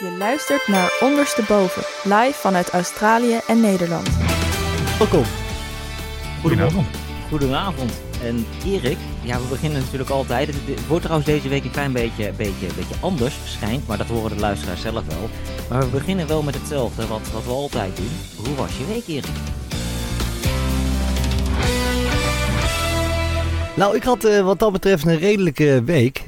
Je luistert naar Ondersteboven, live vanuit Australië en Nederland. Welkom. Goedenavond. Goedenavond. En Erik, ja, we beginnen natuurlijk altijd. Het wordt trouwens deze week een klein beetje anders, schijnt, maar dat horen de luisteraars zelf wel. Maar we beginnen wel met hetzelfde, wat we altijd doen. Hoe was je week, Erik? Nou, ik had wat dat betreft een redelijke week.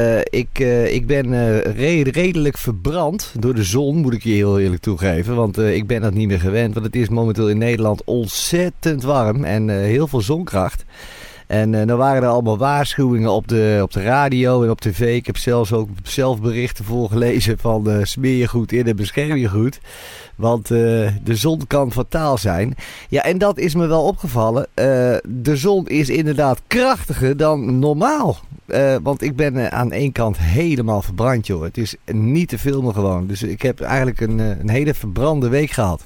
Ik ben redelijk verbrand door de zon, moet ik je heel eerlijk toegeven. Want ik ben dat niet meer gewend. Want het is momenteel in Nederland ontzettend warm en heel veel zonkracht. En dan waren er allemaal waarschuwingen op de radio en op tv. Ik heb zelfs ook berichten voorgelezen van smeer je goed in en bescherm je goed. Want de zon kan fataal zijn. Ja, en dat is me wel opgevallen. De zon is inderdaad krachtiger dan normaal. Want ik ben aan één kant helemaal verbrand, joh. Het is niet te filmen gewoon. Dus ik heb eigenlijk een hele verbrande week gehad.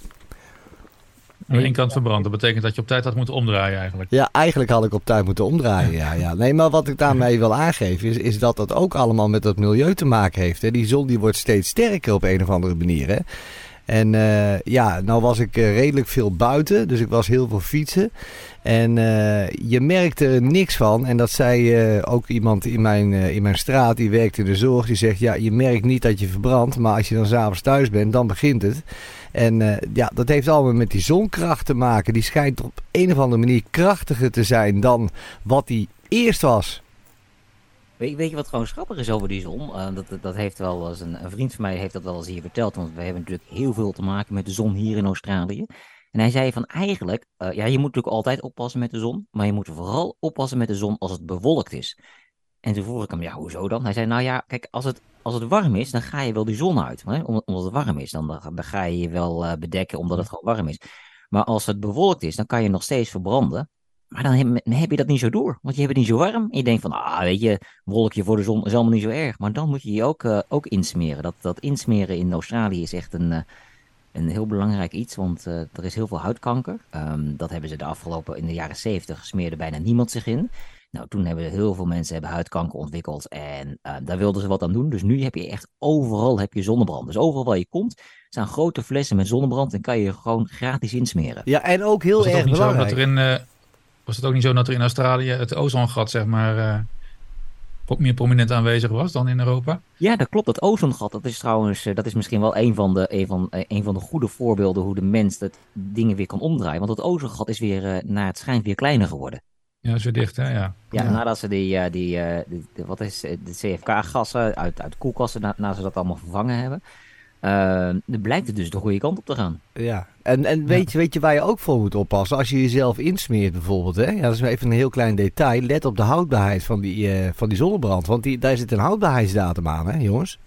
Aan één kant verbrand. Dat betekent dat je op tijd had moeten omdraaien eigenlijk. Ja, eigenlijk had ik op tijd moeten omdraaien. Ja. Nee, maar wat ik daarmee wil aangeven is dat dat ook allemaal met het milieu te maken heeft. Hè. Die zon die wordt steeds sterker op een of andere manier. Hè. En nou was ik redelijk veel buiten. Dus ik was heel veel fietsen. En je merkte er niks van. En dat zei ook iemand in mijn straat. Die werkte in de zorg. Die zegt, ja, je merkt niet dat je verbrandt. Maar als je dan 's avonds thuis bent, dan begint het. En dat heeft allemaal met die zonkracht te maken. Die schijnt op een of andere manier krachtiger te zijn dan wat die eerst was. Weet je wat gewoon grappig is over die zon? Dat heeft wel eens een vriend van mij heeft dat wel eens hier verteld. Want we hebben natuurlijk heel veel te maken met de zon hier in Australië. En hij zei van eigenlijk, je moet natuurlijk altijd oppassen met de zon. Maar je moet vooral oppassen met de zon als het bewolkt is. En toen vroeg ik hem, ja, hoezo dan? Hij zei, nou ja, kijk, als het warm is, dan ga je wel die zon uit. Hè? Omdat het warm is, dan ga je je wel bedekken omdat het gewoon warm is. Maar als het bewolkt is, dan kan je nog steeds verbranden. Maar dan heb je dat niet zo door. Want je hebt het niet zo warm. En je denkt van, weet je, wolkje voor de zon is allemaal niet zo erg. Maar dan moet je je ook insmeren. Dat insmeren in Australië is echt een heel belangrijk iets. Want er is heel veel huidkanker. Dat hebben ze in de jaren 70 smeerde bijna niemand zich in. Nou, toen hebben heel veel mensen huidkanker ontwikkeld en daar wilden ze wat aan doen. Dus nu heb je echt overal zonnebrand. Dus overal waar je komt, staan grote flessen met zonnebrand en kan je gewoon gratis insmeren. Ja, en ook heel erg belangrijk. Was het ook niet zo dat er in Australië het ozongat, zeg maar, meer prominent aanwezig was dan in Europa? Ja, dat klopt. Dat ozongat, dat is trouwens, dat is misschien wel een van de goede voorbeelden hoe de mens dingen weer kan omdraaien. Want het ozongat is weer, naar het schijnt, weer kleiner geworden. Ja, zo dicht, hè? Ja, nadat ze de CFK-gassen uit koelkasten, nadat ze dat allemaal vervangen hebben, dan blijkt het dus de goede kant op te gaan. Ja, en weet je waar je ook voor moet oppassen? Als je jezelf insmeert bijvoorbeeld, hè? Ja, dat is even een heel klein detail. Let op de houdbaarheid van die zonnebrand, want daar zit een houdbaarheidsdatum aan, hè, jongens?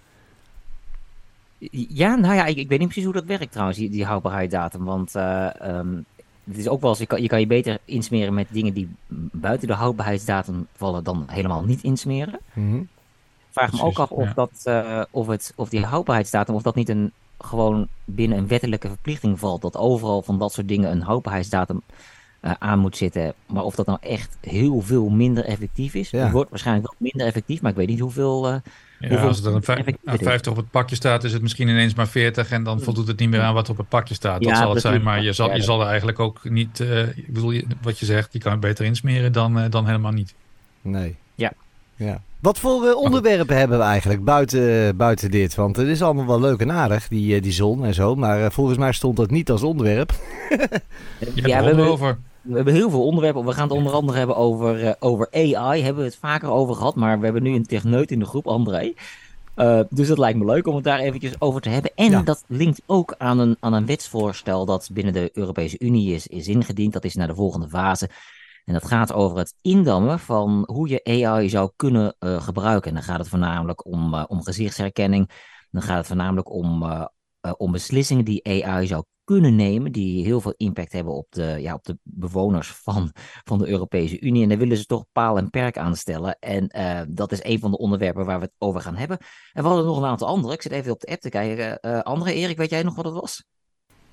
Ja, nou ja, ik weet niet precies hoe dat werkt trouwens, die houdbaarheidsdatum, want het is ook wel eens, je kan je beter insmeren met dingen die buiten de houdbaarheidsdatum vallen dan helemaal niet insmeren. Mm-hmm. Vraag me ook af of die houdbaarheidsdatum, of dat niet gewoon binnen een wettelijke verplichting valt. Dat overal van dat soort dingen een houdbaarheidsdatum aan moet zitten. Maar of dat nou echt heel veel minder effectief is. Ja. Het wordt waarschijnlijk wel minder effectief, maar ik weet niet hoeveel als het dan 50 op het pakje staat, is het misschien ineens maar 40 en dan voldoet het niet meer aan wat op het pakje staat. Dat zal het zijn, maar je zal er eigenlijk ook niet, ik bedoel, wat je zegt, je kan het beter insmeren dan helemaal niet. Nee. Ja. Wat voor onderwerpen hebben we eigenlijk buiten dit? Want het is allemaal wel leuk en aardig, die zon en zo. Maar volgens mij stond dat niet als onderwerp. We hebben heel veel onderwerpen. We gaan het onder andere hebben over AI. Hebben we het vaker over gehad. Maar we hebben nu een techneut in de groep, André. Dus dat lijkt me leuk om het daar eventjes over te hebben. En dat linkt ook aan een wetsvoorstel dat binnen de Europese Unie is ingediend. Dat is naar de volgende fase. En dat gaat over het indammen van hoe je AI zou kunnen gebruiken. En dan gaat het voornamelijk om gezichtsherkenning. Dan gaat het voornamelijk om beslissingen die AI zou kunnen nemen, die heel veel impact hebben op de bewoners van de Europese Unie. En daar willen ze toch paal en perk aan stellen. En dat is een van de onderwerpen waar we het over gaan hebben. En we hadden nog een aantal andere. Ik zit even op de app te kijken. André, Erik, weet jij nog wat het was?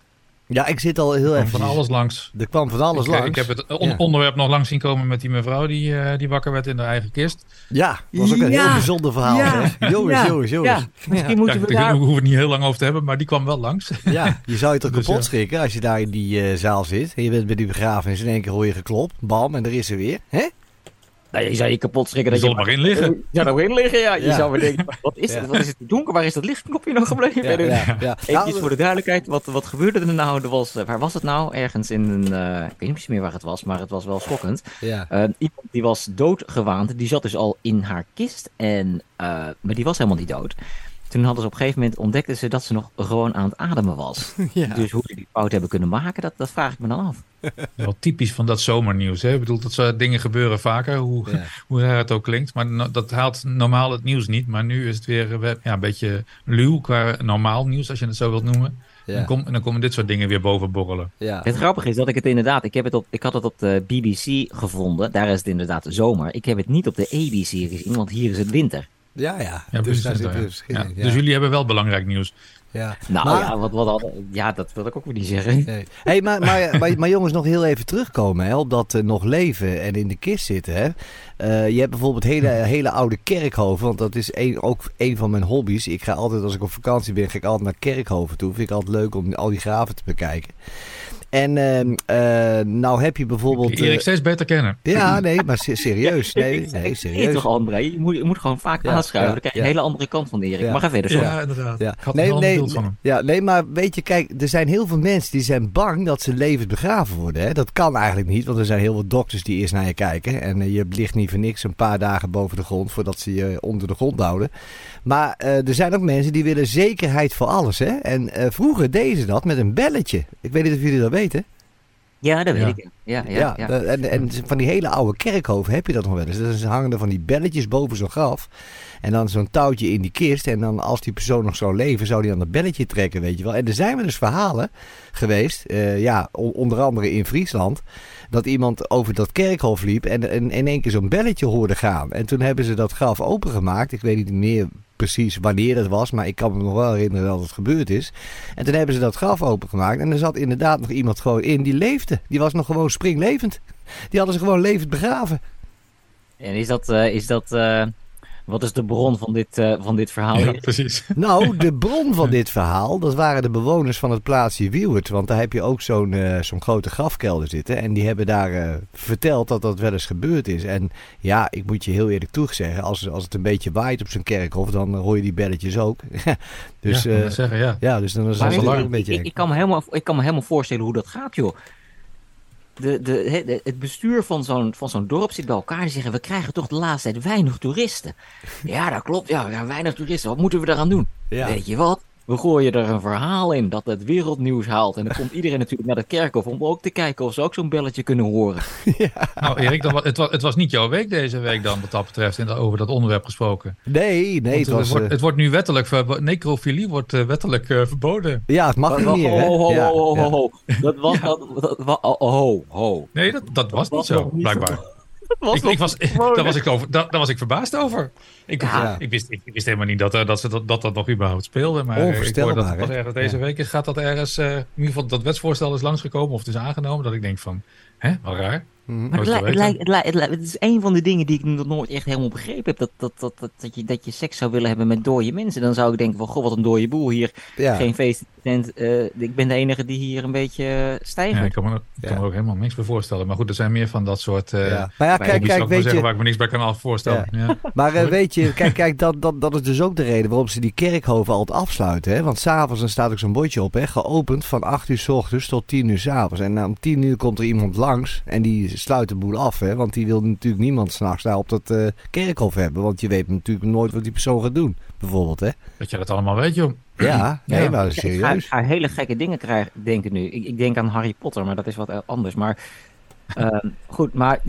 Ja, ik zit al heel erg... van alles langs. Er kwam van alles langs. Ik heb het onderwerp nog langs zien komen met die mevrouw die wakker werd in haar eigen kist. Ja, dat was ook een heel bijzonder verhaal. Ja. Jongens. Ja. Misschien moeten we daar... We hoeven het niet heel lang over te hebben, maar die kwam wel langs. Ja, je zou je toch kapot schrikken als je daar in die zaal zit. En je bent bij die begrafenis en in één keer hoor je geklopt. Bam, en er is ze weer. Hè? Nou, je zou je kapot schrikken. Je zal er maar in liggen. Je zou er maar in liggen, ja. Je zou maar denken, wat is het? Wat is het donker? Waar is dat lichtknopje nog gebleven? Eventjes voor de duidelijkheid, wat gebeurde er nou? Waar was het nou? Ergens in een... ik weet niet meer waar het was, maar het was wel schokkend. Ja. Iemand die was doodgewaand. Die zat dus al in haar kist. Maar die was helemaal niet dood. Toen hadden ze op een gegeven moment ontdekten ze dat ze nog gewoon aan het ademen was. Ja. Dus hoe ze die fout hebben kunnen maken, dat vraag ik me dan af. Wel typisch van dat zomernieuws. Hè? Ik bedoel, dat soort dingen gebeuren vaker, hoe raar het ook klinkt. Maar dat haalt normaal het nieuws niet. Maar nu is het weer een beetje luw qua normaal nieuws, als je het zo wilt noemen. Ja. En dan komen dit soort dingen weer boven borrelen. Ja. Het grappige is dat ik het inderdaad... Ik had het op de BBC gevonden. Daar is het inderdaad zomer. Ik heb het niet op de ABC gezien, want hier is het winter. Ja. Dus daar zit verschil in. Dus jullie hebben wel belangrijk nieuws. Ja. Nou maar, dat wil ik ook weer niet zeggen. Nee. Hey, maar jongens, nog heel even terugkomen op dat nog leven en in de kist zitten. Hè? Je hebt bijvoorbeeld hele oude kerkhoven, want dat is ook een van mijn hobby's. Ik ga altijd, als ik op vakantie ben, ga ik altijd naar kerkhoven toe. Vind ik altijd leuk om al die graven te bekijken. En nou heb je bijvoorbeeld... Erik steeds beter kennen. Ja, nee, maar serieus. Nee, serieus. Nee, toch, André? Je moet gewoon vaak aanschuiven. Dan krijg je een hele andere kant van Erik. Maar ga verder, sorry. Ja, inderdaad. Ja. Ik had een beeld van hem. Nee, maar weet je, kijk, er zijn heel veel mensen die zijn bang dat ze levend begraven worden. Hè? Dat kan eigenlijk niet, want er zijn heel veel dokters die eerst naar je kijken. En je ligt niet voor niks een paar dagen boven de grond voordat ze je onder de grond houden. Maar er zijn ook mensen die willen zekerheid voor alles. Hè? En vroeger deden ze dat met een belletje. Ik weet niet of jullie dat weten. Ja, dat weet ik. Ja. En van die hele oude kerkhoven heb je dat nog wel eens. Dus hangen er van die belletjes boven zo'n graf. En dan zo'n touwtje in die kist. En dan als die persoon nog zou leven, zou die aan dat belletje trekken, weet je wel. En er zijn wel eens verhalen geweest, onder andere in Friesland, dat iemand over dat kerkhof liep en in één keer zo'n belletje hoorde gaan. En toen hebben ze dat graf opengemaakt. Ik weet niet meer precies wanneer het was, maar ik kan me nog wel herinneren dat het gebeurd is. En toen hebben ze dat graf opengemaakt en er zat inderdaad nog iemand gewoon in die leefde. Die was nog gewoon springlevend. Die hadden ze gewoon levend begraven. En is dat wat is de bron van dit verhaal? Ja, precies. Nou, de bron van dit verhaal, dat waren de bewoners van het plaatsje Wiewert. Want daar heb je ook zo'n grote grafkelder zitten. En die hebben daar verteld dat dat wel eens gebeurd is. En ja, ik moet je heel eerlijk toegezeggen, als het een beetje waait op zo'n kerkhof, dan hoor je die belletjes ook. Dus, ja, dus dan is het wel een beetje... Ik kan me helemaal voorstellen hoe dat gaat, joh. Het bestuur van zo'n dorp zit bij elkaar en zeggen, we krijgen toch de laatste tijd weinig toeristen. Ja, dat klopt. Ja, weinig toeristen. Wat moeten we daaraan doen? Ja. Weet je wat? We gooien er een verhaal in dat het wereldnieuws haalt. En dan komt iedereen natuurlijk naar de kerkhof om ook te kijken of ze ook zo'n belletje kunnen horen. Ja. Nou Erik, het was niet jouw week deze week dan wat dat betreft, over dat onderwerp gesproken. Nee. Het wordt nu wettelijk, necrofilie wordt wettelijk verboden. Ja, het mag niet meer. Ho. Dat was... Nee, dat was niet zo, blijkbaar. Daar was ik verbaasd over. Ik wist helemaal niet dat nog überhaupt speelde. Maar ik hoor dat pas ergens deze week gaat dat ergens... in ieder geval dat wetsvoorstel is langsgekomen of het is aangenomen. Dat ik denk van, wel raar. Maar het is een van de dingen die ik nog nooit echt helemaal begrepen heb. Dat je seks zou willen hebben met dode mensen. Dan zou ik denken van, goh, wat een dode boel hier. Ja. Geen feest. Ik ben de enige die hier een beetje stijgt. Ja, ik kan me ook helemaal niks bij voorstellen. Maar goed, er zijn meer van dat soort... Maar ja, kijk, weet je... waar ik me niks bij kan voorstellen. Ja. Ja. Maar weet je, kijk, dat is dus ook de reden waarom ze die kerkhoven altijd afsluiten. Hè? Want s'avonds dan staat ook zo'n bordje op, hè? Geopend van 8 uur 's ochtends tot 10 uur 's avonds. En om 10 uur komt er iemand langs en die sluit de boel af. Hè? Want die wil natuurlijk niemand s'nachts daar op dat kerkhof hebben. Want je weet natuurlijk nooit wat die persoon gaat doen, bijvoorbeeld. Hè? Dat je dat allemaal weet, joh. Ja, nee, maar serieus. Ik ga hele gekke dingen denken nu. Ik denk aan Harry Potter, maar dat is wat anders. Maar goed, maar ja,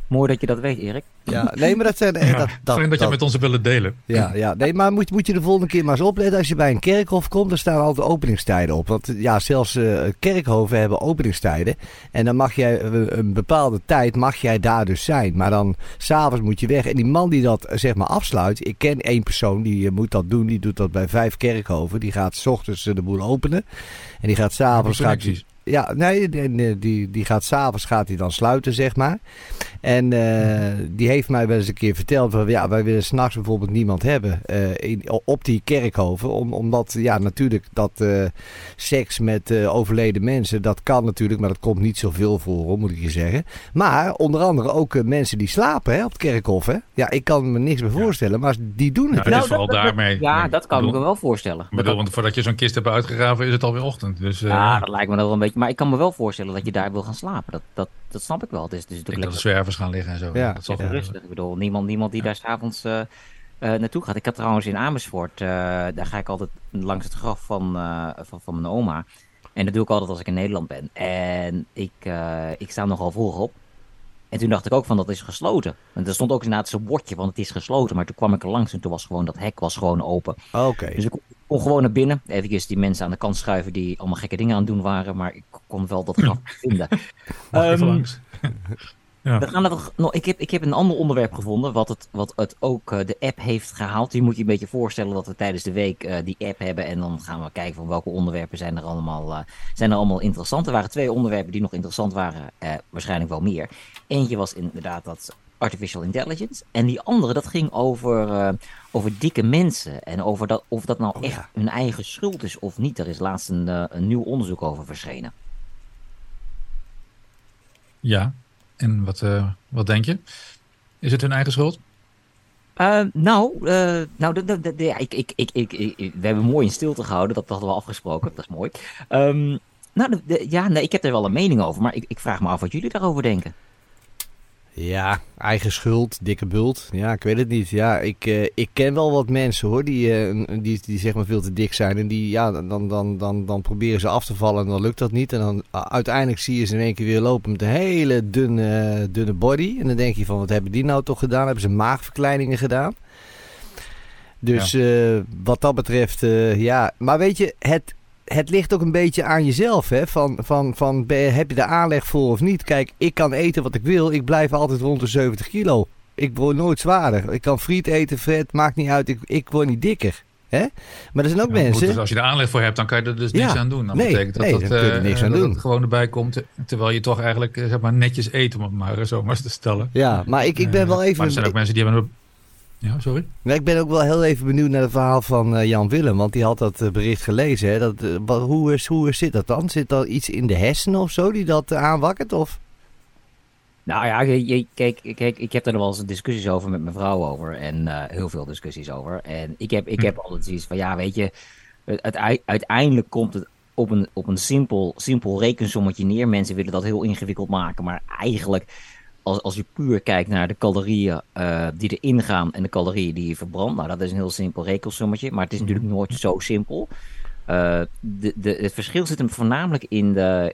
Mooi dat je dat weet, Erik. Ja, nee, maar dat zijn... Fijn dat je met ons willen delen. Ja, nee, maar moet je de volgende keer maar eens opletten. Als je bij een kerkhof komt, dan staan altijd openingstijden op. Want ja, zelfs kerkhoven hebben openingstijden. En dan mag jij een bepaalde tijd mag jij daar dus zijn. Maar dan s'avonds moet je weg. En die man die dat zeg maar afsluit. Ik ken één persoon die moet dat doen. Die doet dat bij 5 kerkhoven. Die gaat 's ochtends de boel openen. En die gaat s'avonds... Ja, nee, die gaat s'avonds gaat hij dan sluiten, zeg maar. En die heeft mij wel eens een keer verteld van ja, wij willen 's nachts bijvoorbeeld niemand hebben op die kerkhoven. Omdat ja, natuurlijk dat seks met overleden mensen, dat kan natuurlijk, maar dat komt niet zoveel voor, hoor, moet ik je zeggen. Maar onder andere ook mensen die slapen op het kerkhof. Hè? Ja, ik kan me niks meer voorstellen, maar die doen het. Nou, dat is vooral daarmee. Ja, dat kan ik me wel voorstellen. Want voordat je zo'n kist hebt uitgegraven, is het alweer ochtend. Dus, ja, dat lijkt me wel een beetje. Maar ik kan me wel voorstellen dat je daar wil gaan slapen. Dat snap ik wel. Het is dus ik dat de zwervers gaan liggen en zo. Ja, dat zal rustig. Ik bedoel, niemand die daar s'avonds naartoe gaat. Ik had trouwens in Amersfoort, daar ga ik altijd langs het graf van mijn oma. En dat doe ik altijd als ik in Nederland ben. En ik sta nogal vroeg op. En toen dacht ik ook van dat is gesloten. En er stond ook inderdaad zo'n bordje van het is gesloten. Maar toen kwam ik er langs en toen was gewoon dat hek was gewoon open. Okay. Dus ik kon gewoon naar binnen. Even die mensen aan de kant schuiven die allemaal gekke dingen aan het doen waren. Maar ik kon wel dat graf vinden. Even langs. Ja. Ik heb een ander onderwerp gevonden, wat het ook de app heeft gehaald. Die moet je een beetje voorstellen dat we tijdens de week die app hebben. En dan gaan we kijken van welke onderwerpen zijn er allemaal interessant. Er waren 2 onderwerpen die nog interessant waren, waarschijnlijk wel meer. Eentje was inderdaad dat artificial intelligence. En die andere, dat ging over dikke mensen. En over of dat nou echt hun eigen schuld is of niet. Er is laatst een nieuw onderzoek over verschenen. Ja. En wat denk je? Is het hun eigen schuld? We hebben mooi in stilte gehouden. Dat hadden we afgesproken. Dat is mooi. Ik heb er wel een mening over. Maar ik vraag me af wat jullie daarover denken. Ja, eigen schuld, dikke bult. Ja, ik weet het niet. Ja, ik ken wel wat mensen hoor, die zeg maar veel te dik zijn. En die, ja, dan proberen ze af te vallen en dan lukt dat niet. En dan uiteindelijk zie je ze in één keer weer lopen met een hele dunne body. En dan denk je van, wat hebben die nou toch gedaan? Hebben ze maagverkleiningen gedaan? Dus wat dat betreft, ja. Maar weet je, het ligt ook een beetje aan jezelf, hè? Heb je de aanleg voor of niet? Kijk, ik kan eten wat ik wil. Ik blijf altijd rond de 70 kilo. Ik word nooit zwaarder. Ik kan friet eten, vet, maakt niet uit. Ik word niet dikker. Hè? Maar er zijn ook mensen... Dus als je de aanleg voor hebt, dan kan je er dus niks aan doen. Dan betekent dat het gewoon erbij komt. Terwijl je toch eigenlijk zeg maar, netjes eet, om het maar zo maar eens te stellen. Ja, maar ik ben wel even... Maar er zijn ook mensen die hebben... Ja, sorry? Nee, ik ben ook wel heel even benieuwd naar het verhaal van Jan Willem. Want die had dat bericht gelezen. Hè? Hoe zit dat dan? Zit er iets in de hersenen of zo die dat aanwakkert? Of? Nou ja, kijk, ik heb er wel eens discussies over met mijn vrouw over. En heel veel discussies over. En ik heb altijd zoiets van, ja, weet je... Uiteindelijk komt het op een simpel rekensommetje neer. Mensen willen dat heel ingewikkeld maken. Maar eigenlijk... Als je puur kijkt naar de calorieën die erin gaan en de calorieën die je verbrandt, nou dat is een heel simpel rekensommetje, maar het is natuurlijk nooit zo simpel. Het verschil zit hem voornamelijk in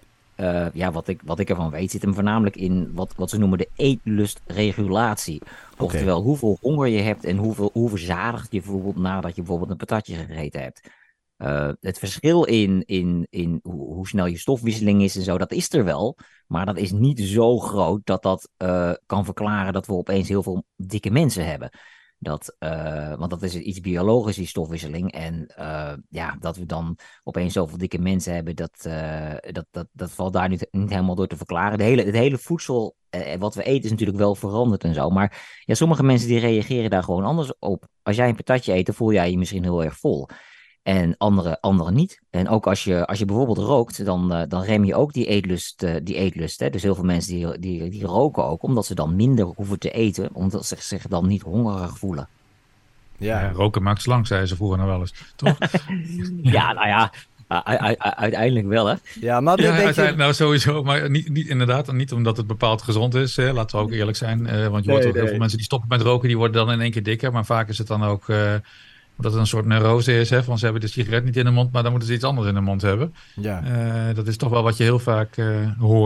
wat ik ervan weet, zit hem voornamelijk in wat ze noemen de eetlustregulatie. Oftewel hoeveel honger je hebt en hoe verzadigd je bijvoorbeeld nadat je bijvoorbeeld een patatje gegeten hebt. Het verschil in hoe snel je stofwisseling is en zo, dat is er wel. Maar dat is niet zo groot dat kan verklaren dat we opeens heel veel dikke mensen hebben. Want dat is iets biologisch, die stofwisseling. En dat we dan opeens zoveel dikke mensen hebben, dat valt daar niet helemaal door te verklaren. Het hele voedsel, wat we eten, is natuurlijk wel veranderd en zo. Maar ja, sommige mensen die reageren daar gewoon anders op. Als jij een patatje eet, dan voel jij je misschien heel erg vol. En anderen niet. En ook als je bijvoorbeeld rookt, dan rem je ook die eetlust. Hè? Dus heel veel mensen die roken ook, omdat ze dan minder hoeven te eten, omdat ze zich dan niet hongerig voelen. Ja, roken maakt slank, zeiden ze vroeger nog wel eens, toch? Ja, nou ja, uiteindelijk wel, hè? Ja, maar nou sowieso, maar niet inderdaad, niet omdat het bepaald gezond is. Laten we ook eerlijk zijn, want je hoort ook heel veel mensen die stoppen met roken, die worden dan in één keer dikker, maar vaak is het dan ook... dat het een soort neurose is, hè, van ze hebben de sigaret niet in de mond, maar dan moeten ze iets anders in de mond hebben. Ja. Dat is toch wel wat je heel vaak hoort.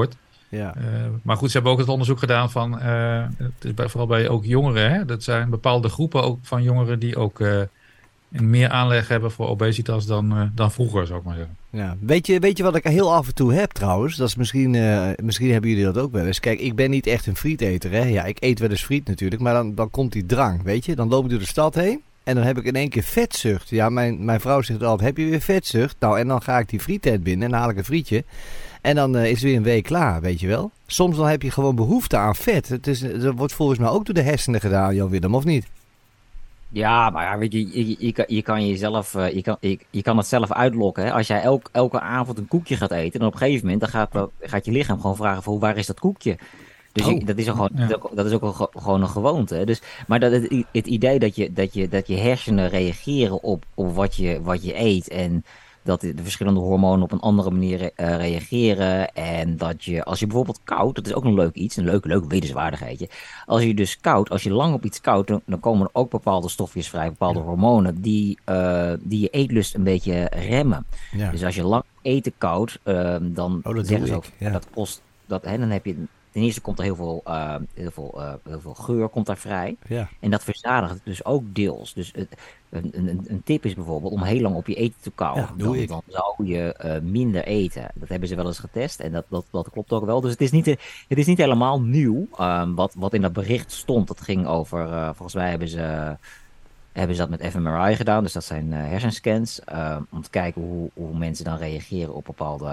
Ja. Maar goed, ze hebben ook het onderzoek gedaan van, het is vooral bij ook jongeren. Hè? Dat zijn bepaalde groepen ook van jongeren die ook meer aanleg hebben voor obesitas dan vroeger, zou ik maar zeggen. Ja. Weet je wat ik heel af en toe heb trouwens? Dat is misschien hebben jullie dat ook wel eens. Kijk, ik ben niet echt een frieteter. Hè? Ja, ik eet wel eens friet natuurlijk, maar dan komt die drang, weet je. Dan loop ik door de stad heen en dan heb ik in één keer vetzucht. Ja, mijn vrouw zegt altijd, heb je weer vetzucht? Nou, en dan ga ik die friettent binnen en dan haal ik een frietje. En dan is het weer een week klaar, weet je wel. Soms dan heb je gewoon behoefte aan vet. Dat wordt volgens mij ook door de hersenen gedaan, Jan Willem, of niet? Ja, maar ja, weet je kan jezelf, je kan het zelf uitlokken. Hè? Als jij elke avond een koekje gaat eten, dan op een gegeven moment dan gaat je lichaam gewoon vragen van waar is dat koekje? Dus dat is ook gewoon, dat is ook gewoon een gewoonte. Dus, maar het idee dat je hersenen reageren op wat je eet en dat de verschillende hormonen op een andere manier reageren. En dat je, als je bijvoorbeeld koudt, dat is ook een leuk iets, een leuk wetenswaardigheidje. Als je dus koudt, als je lang op iets koudt, dan komen er ook bepaalde stofjes vrij, bepaalde hormonen, die je eetlust een beetje remmen. Ja. Dus als je lang eten koudt, dan zeggen ze ook, dat kost, dan heb je... Ten eerste komt er heel veel geur komt daar vrij. Ja. En dat verzadigt dus ook deels. Dus een tip is bijvoorbeeld om heel lang op je eten te kauwen. Ja, dan zou je minder eten. Dat hebben ze wel eens getest en dat klopt ook wel. Dus het is niet helemaal nieuw. Wat in dat bericht stond, dat ging over... volgens mij hebben ze dat met fMRI gedaan. Dus dat zijn hersenscans. Om te kijken hoe mensen dan reageren op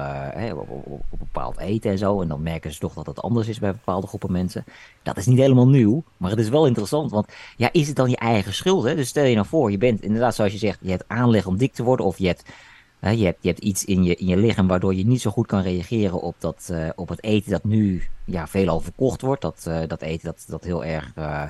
op bepaald eten en zo. En dan merken ze toch dat het anders is bij bepaalde groepen mensen. Dat is niet helemaal nieuw. Maar het is wel interessant. Want ja, is het dan je eigen schuld? Hè? Dus stel je nou voor, je bent inderdaad zoals je zegt. Je hebt aanleg om dik te worden. Of je hebt iets in je lichaam waardoor je niet zo goed kan reageren op het eten dat nu veelal verkocht wordt. Dat eten dat heel erg...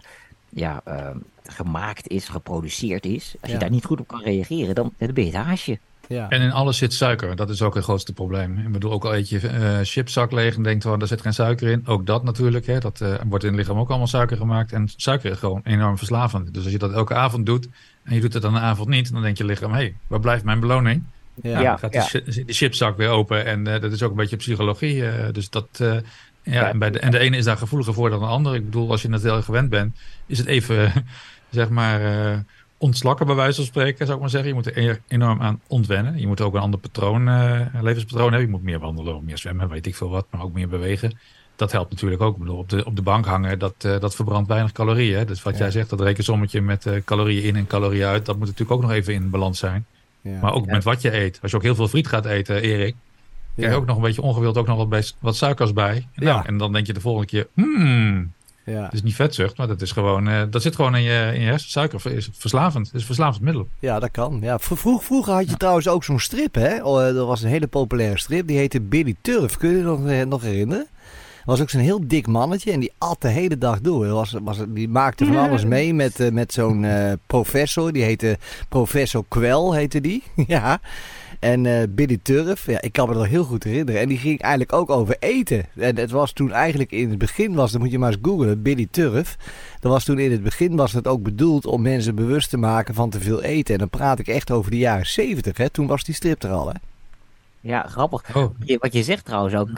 gemaakt is, geproduceerd is. Als je daar niet goed op kan reageren, dan ben je het haasje. Ja. En in alles zit suiker. Dat is ook het grootste probleem. Ik bedoel, ook al eet je chipszak leeg en denkt, daar zit geen suiker in. Ook dat natuurlijk. Hè, dat wordt in het lichaam ook allemaal suiker gemaakt. En suiker is gewoon enorm verslavend. Dus als je dat elke avond doet en je doet het dan een avond niet, dan denkt je lichaam, waar blijft mijn beloning? Dan gaat de chipszak weer open. En dat is ook een beetje psychologie. Dus dat... en de ene is daar gevoeliger voor dan de ander. Ik bedoel, als je het heel erg gewend bent, is het even, zeg maar, ontslakken bij wijze van spreken, zou ik maar zeggen. Je moet er enorm aan ontwennen. Je moet ook een ander levenspatroon hebben. Je moet meer wandelen, meer zwemmen, weet ik veel wat, maar ook meer bewegen. Dat helpt natuurlijk ook. Ik bedoel, op de bank hangen, dat verbrandt weinig calorieën. Hè? Dus wat jij zegt, dat rekensommetje met calorieën in en calorieën uit, dat moet natuurlijk ook nog even in balans zijn. Ja. Maar ook met wat je eet. Als je ook heel veel friet gaat eten, Erik, krijg je ook nog een beetje ongewild ook nog wat suikers bij. En dan denk je de volgende keer, het is niet vetzucht, maar dat is gewoon, dat zit gewoon in je hersen. Suiker is verslavend. Het is een verslavend middel. Ja, dat kan. Ja, vroeger had je trouwens ook zo'n strip, hè? Dat was een hele populaire strip. Die heette Billy Turf. Kun je je nog herinneren? Was ook zo'n heel dik mannetje en die at de hele dag door. Die maakte van alles mee met zo'n professor. Die heette Professor Kwel, heette die. Ja. En Billy Turf, ik kan me dat nog heel goed herinneren. En die ging eigenlijk ook over eten. En het was toen eigenlijk in het begin dan moet je maar eens googlen, Billy Turf. Dat was toen in het begin het ook bedoeld om mensen bewust te maken van te veel eten. En dan praat ik echt over de jaren 70, hè. Toen was die strip er al, hè. Ja, grappig. Oh. Wat je zegt trouwens ook,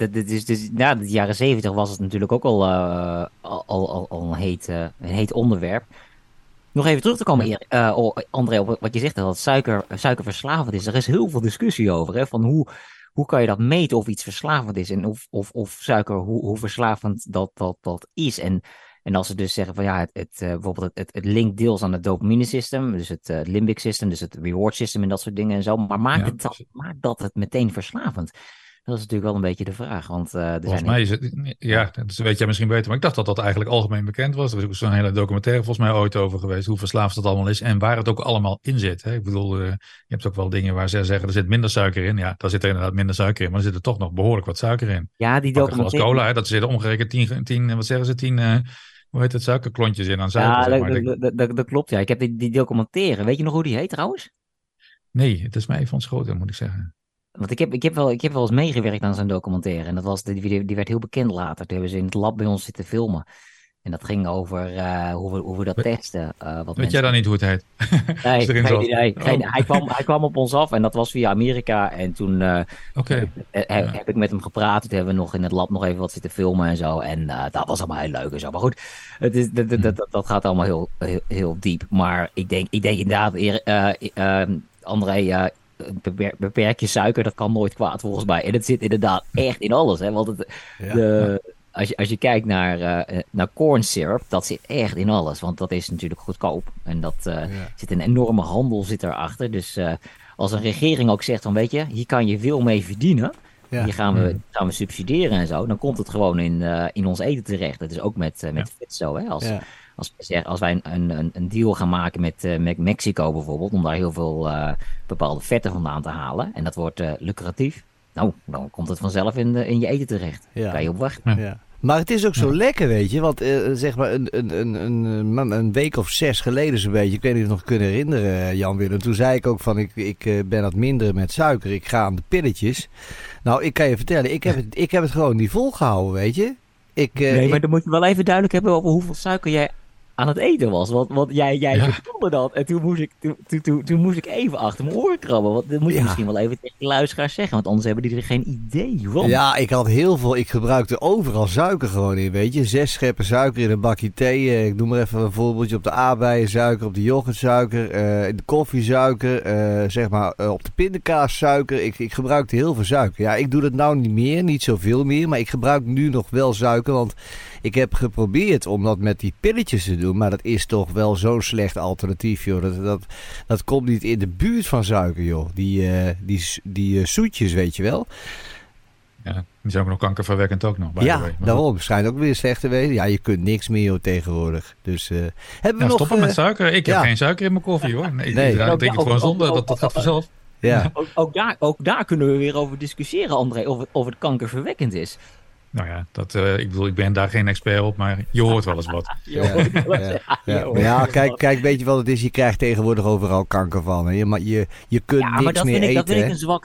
de jaren 70 was het natuurlijk ook al een heet onderwerp. Nog even terug te komen, André, op wat je zegt, dat suiker verslavend is. Er is heel veel discussie over, hè, van hoe kan je dat meten of iets verslavend is en of suiker, hoe verslavend dat is. En als ze dus zeggen van bijvoorbeeld het linkt deels aan het dopamine system, dus het limbic system, dus het reward system en dat soort dingen en zo. Maar maakt dat het meteen verslavend? Dat is natuurlijk wel een beetje de vraag. Want volgens mij is het, dat weet jij misschien beter, maar ik dacht dat dat eigenlijk algemeen bekend was. Er is ook zo'n hele documentaire volgens mij ooit over geweest, hoe verslaafd dat allemaal is en waar het ook allemaal in zit. Hè? Ik bedoel, je hebt ook wel dingen waar ze zeggen, er zit minder suiker in. Ja, daar zit er inderdaad minder suiker in, maar er zit er toch nog behoorlijk wat suiker in. Ja, die documentaire. Zoals cola, hè, dat zit omgerekend 10, wat zeggen ze, 10... hoe heet het, suikerklontjes in aan suiker? Ja, dat klopt. Ja. Ik heb die documentaire. Weet je nog hoe die heet trouwens? Nee, het is mij even ontschoten, moet ik zeggen. Want ik heb wel eens meegewerkt aan zo'n documentaire. En die werd heel bekend later. Toen hebben ze in het lab bij ons zitten filmen. En dat ging over hoe we dat testen. Weet jij dan niet hoe het heet? Nee, geen idee. Hij kwam op ons af en dat was via Amerika. En toen heb ik met hem gepraat. Toen hebben we nog in het lab nog even wat zitten filmen en zo. En dat was allemaal heel leuk en zo. Maar goed, dat gaat allemaal heel diep. Maar ik denk inderdaad, André, beperk je suiker, dat kan nooit kwaad volgens mij. En het zit inderdaad echt in alles. Hè? Want als je kijkt naar corn syrup, dat zit echt in alles. Want dat is natuurlijk goedkoop. En dat zit een enorme handel zit erachter. Dus als een regering ook zegt van, weet je, hier kan je veel mee verdienen. Ja. Hier gaan we subsidiëren en zo. Dan komt het gewoon in ons eten terecht. Dat is ook met vet zo. Hè? Als wij een deal gaan maken met Mexico bijvoorbeeld, om daar heel veel bepaalde vetten vandaan te halen. En dat wordt lucratief. Nou, dan komt het vanzelf in je eten terecht. Ja. Kan je op wachten. Ja. Maar het is ook zo lekker, weet je. Want zeg maar een week of 6 geleden zo'n beetje, ik weet niet of je het nog kunnen herinneren, Jan-Willem. Toen zei ik ook van, ik ben wat minder met suiker. Ik ga aan de pilletjes. Nou, ik kan je vertellen, ik heb het gewoon niet volgehouden, weet je. Nee, maar dan moet je wel even duidelijk hebben over hoeveel suiker jij aan het eten was. Want jij vertelde dat. En toen moest ik even achter mijn oren krabben. Want dat moet je misschien wel even tegen de luisteraars zeggen. Want anders hebben die er geen idee van. Ja, ik gebruikte overal suiker gewoon in, weet je. 6 scheppen suiker in een bakje thee. Ik noem maar even een voorbeeldje. Op de aardbeiensuiker, op de yoghurtsuiker, de koffiesuiker, zeg maar op de pindakaassuiker. Ik gebruikte heel veel suiker. Ja, ik doe dat nou niet meer, niet zoveel meer. Maar ik gebruik nu nog wel suiker, want ik heb geprobeerd om dat met die pilletjes te doen, maar dat is toch wel zo'n slecht alternatief, joh. Dat komt niet in de buurt van suiker, joh. Die zoetjes, weet je wel. Ja, die zijn ook nog kankerverwekkend ook nog. Daarom. Schijnt ook weer slecht te weten. Ja, je kunt niks meer, joh, tegenwoordig. Dus hebben we nog... Stoppen met suiker. Ik heb geen suiker in mijn koffie, hoor. Nee. Ik drink het gewoon zonder. Dat gaat vanzelf. Ja. Ook daar kunnen we weer over discussiëren, André, of het kankerverwekkend is. Nou ja, ik ben daar geen expert op, maar je hoort wel eens wat. Ja, kijk, weet je wat het is? Je krijgt tegenwoordig overal kanker van. Hè? Je kunt niks meer eten. Dat vind ik een zwak...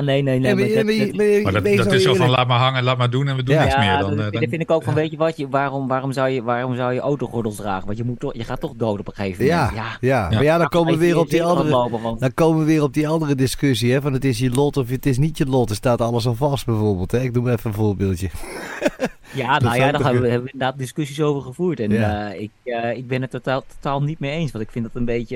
Nee. Maar dat is zo van, laat maar hangen, laat maar doen en we doen niks meer. Dat vind ik ook van, weet je wat, waarom zou je autogordels dragen? Want je gaat toch dood op een gegeven moment. Maar dan komen we weer op die andere... Dan komen we weer op die andere discussie, hè? Van het is je lot of het is niet je lot. Er staat alles al vast, bijvoorbeeld. Hè? Ik doe even een voorbeeldje. Ja, daar hebben we inderdaad discussies over gevoerd. En ik ben het totaal niet mee eens. Want ik vind dat een beetje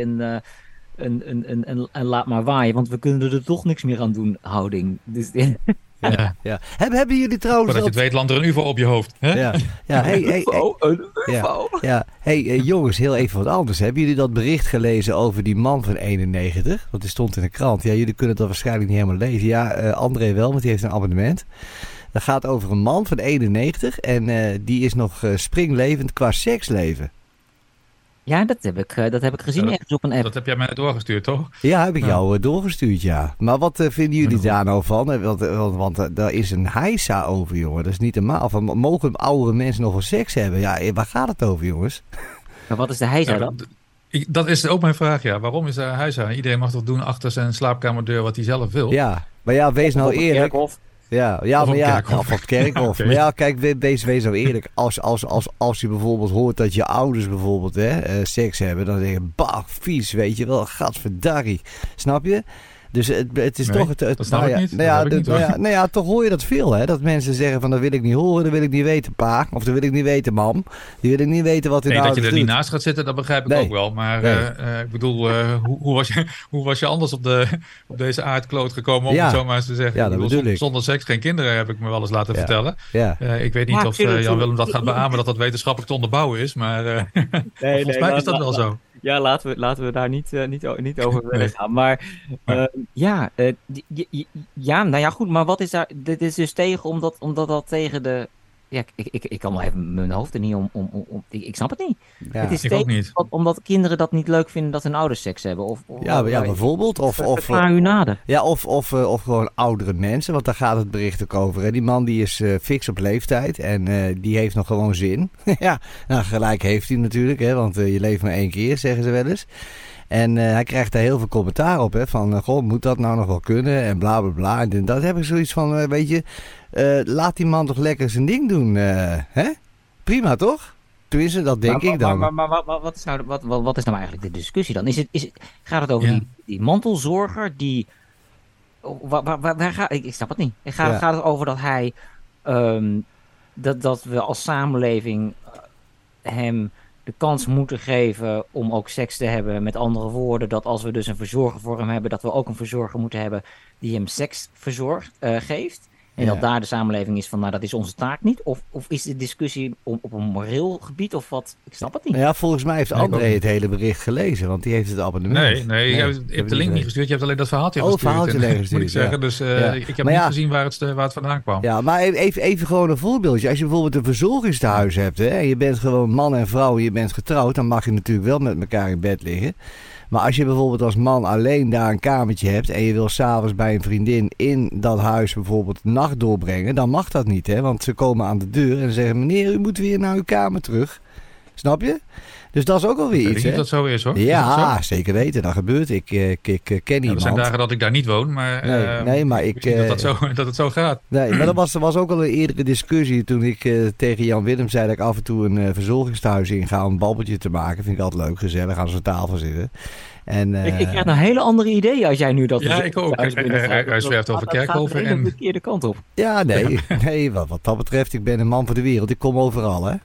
een laat maar waaien. Want we kunnen er toch niks meer aan doen, houding. Dus, Hebben jullie trouwens... Voordat je het weet, landt er een UFO op je hoofd. Hè? Een UFO. Hey, jongens, heel even wat anders. Hebben jullie dat bericht gelezen over die man van 91? Want die stond in de krant. Ja, jullie kunnen dat waarschijnlijk niet helemaal lezen. Ja, André wel, want die heeft een abonnement. Dat gaat over een man van 91 en die is nog springlevend qua seksleven. Ja, dat heb ik gezien ergens op een app. Dat heb jij mij doorgestuurd, toch? Ja, heb ik jou doorgestuurd, ja. Maar wat vinden jullie daar nou van? Want daar is een heisa over, jongen. Dat is niet normaal. Mogen oudere mensen nog wel seks hebben? Ja, waar gaat het over, jongens? Maar wat is de heisa dan? Dat is ook mijn vraag, ja. Waarom is de heisa? Iedereen mag toch doen achter zijn slaapkamerdeur wat hij zelf wil? Ja, maar ja, wees nou eerlijk. Of op het kerkhof. Okay. Maar ja, kijk, wees nou eerlijk. Als je bijvoorbeeld hoort dat je ouders bijvoorbeeld seks hebben, dan denk je, bah, vies, weet je wel, gadverdarrie. Snap je? Dus het is toch... toch hoor je dat veel, hè? Dat mensen zeggen van, dat wil ik niet horen, dat wil ik niet weten, pa. Of dat wil ik niet weten, mam. Die wil ik niet weten wat dat je er niet naast gaat zitten, dat begrijp ik ook wel. Maar ik bedoel, hoe was je anders op deze aardkloot gekomen, om het zo maar eens te zeggen? Ja, dat bedoel ik. Zonder seks geen kinderen, heb ik me wel eens laten vertellen. Ja. Ik weet niet of Jan Willem dat gaat beamen, dat wetenschappelijk te onderbouwen is. Maar volgens mij is dat wel zo. Ja, laten we daar niet over willen gaan. Maar nou ja, goed. Maar wat is daar... Dit is dus tegen, omdat dat tegen de... Ja, ik kan wel even mijn hoofd er niet om ik snap het niet. Ja, het is tegen, ook niet. Omdat kinderen dat niet leuk vinden dat hun ouders seks hebben. Bijvoorbeeld. Of u nader. Ja, of gewoon oudere mensen, want daar gaat het bericht ook over. Hè. Die man die is fix op leeftijd en die heeft nog gewoon zin. Ja, nou gelijk heeft hij natuurlijk, hè, want je leeft maar 1 keer, zeggen ze wel eens. En hij krijgt daar heel veel commentaar op, hè, van goh, moet dat nou nog wel kunnen en bla bla bla. En dat heb ik zoiets van, weet je, laat die man toch lekker zijn ding doen, hè? Prima, toch? Tenminste, dat denk ik dan. Maar wat is nou eigenlijk de discussie dan? Gaat het over die mantelzorger die... Ik snap het niet. Gaat het over dat hij... dat we als samenleving hem de kans moeten geven om ook seks te hebben. Met andere woorden, dat als we dus een verzorger voor hem hebben, dat we ook een verzorger moeten hebben die hem seks geeft. En dat daar de samenleving is van, nou, dat is onze taak niet. Of is de discussie op een moreel gebied of wat? Ik snap het niet. Nou ja, volgens mij heeft André het hele bericht gelezen, want die heeft het abonnement. Nee, je hebt de link niet gestuurd. Je hebt alleen dat verhaaltje gestuurd. Verhaaltje gestuurd, moet ik zeggen. Dus ik heb niet gezien waar het vandaan kwam. Ja, maar even gewoon een voorbeeldje. Als je bijvoorbeeld een verzorgingstehuis hebt, hè, en je bent gewoon man en vrouw en je bent getrouwd, dan mag je natuurlijk wel met elkaar in bed liggen. Maar als je bijvoorbeeld als man alleen daar een kamertje hebt en je wil s'avonds bij een vriendin in dat huis bijvoorbeeld de nacht doorbrengen, dan mag dat niet, hè? Want ze komen aan de deur en zeggen, meneer, u moet weer naar uw kamer terug. Snap je? Dus dat is ook alweer iets, hè? Ik weet niet dat zo is, hoor. Ja, zeker weten. Dat gebeurt. Ik ken iemand. Er zijn dagen dat ik daar niet woon, maar, maar ik dat het zo gaat. Nee, maar dat was ook al een eerdere discussie toen ik tegen Jan Willem zei dat ik af en toe een verzorgingstehuis inga om een babbeltje te maken. Vind ik altijd leuk, gezellig, aan zo'n tafel zitten. En, ik krijg nou hele andere ideeën als jij nu dat... Ja, ik ook. Hij zwerft over Kerkhoven. Dat gaat de verkeerde kant op. Ja, nee, wat dat betreft, ik ben een man voor de wereld. Ik kom overal, hè.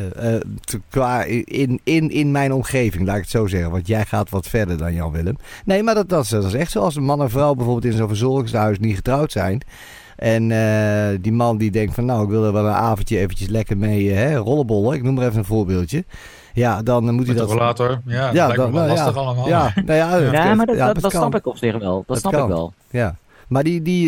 In mijn omgeving, laat ik het zo zeggen. Want jij gaat wat verder dan Jan Willem. Nee, maar dat is echt zo. Als een man en vrouw bijvoorbeeld in zo'n verzorgingshuis niet getrouwd zijn... En die man die denkt van, nou, ik wil er wel een avondje eventjes lekker mee rollenbollen. Ik noem maar even een voorbeeldje. Ja, dan moet hij dat... rollator. Ja, dat lijkt me wel lastig allemaal. Ja, maar dat snap ik op zich wel. Dat snap ik wel. Ja. Maar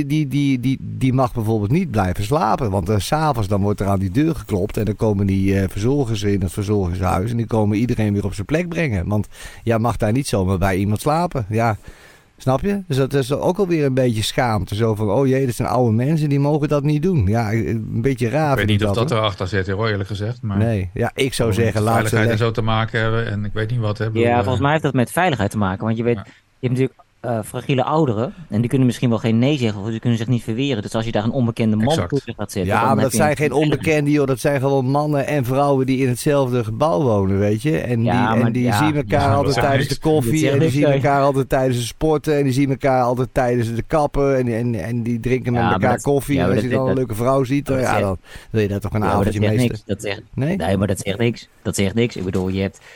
die mag bijvoorbeeld niet blijven slapen. Want 's avonds dan wordt er aan die deur geklopt. En dan komen die verzorgers in het verzorgingshuis. En die komen iedereen weer op zijn plek brengen. Want jij mag daar niet zomaar bij iemand slapen. Ja, snap je? Dus dat is ook alweer een beetje schaamte. Zo van, oh jee, dat zijn oude mensen, die mogen dat niet doen. Ja, een beetje raar. Ik weet niet of dat erachter zit, eerlijk gezegd. Maar nee, ja, ik zou zeggen... veiligheid en zo te maken hebben en ik weet niet wat. Hè, ja, volgens mij heeft dat met veiligheid te maken. Want je weet, je hebt natuurlijk fragiele ouderen. En die kunnen misschien wel geen nee zeggen. Of die kunnen zich niet verweren. Dus als je daar een onbekende man tussen gaat zetten... Ja, maar dat zijn geen onbekenden, joh. Dat zijn gewoon mannen en vrouwen die in hetzelfde gebouw wonen, weet je. En die zien elkaar altijd tijdens de koffie. En die zien elkaar altijd tijdens de sporten. En die zien elkaar altijd tijdens de kappen. En die drinken met elkaar koffie. En als je dan een leuke vrouw ziet, dan wil je daar toch een avondje mee. Nee, maar dat zegt niks. Dat zegt niks. Ik bedoel, je hebt...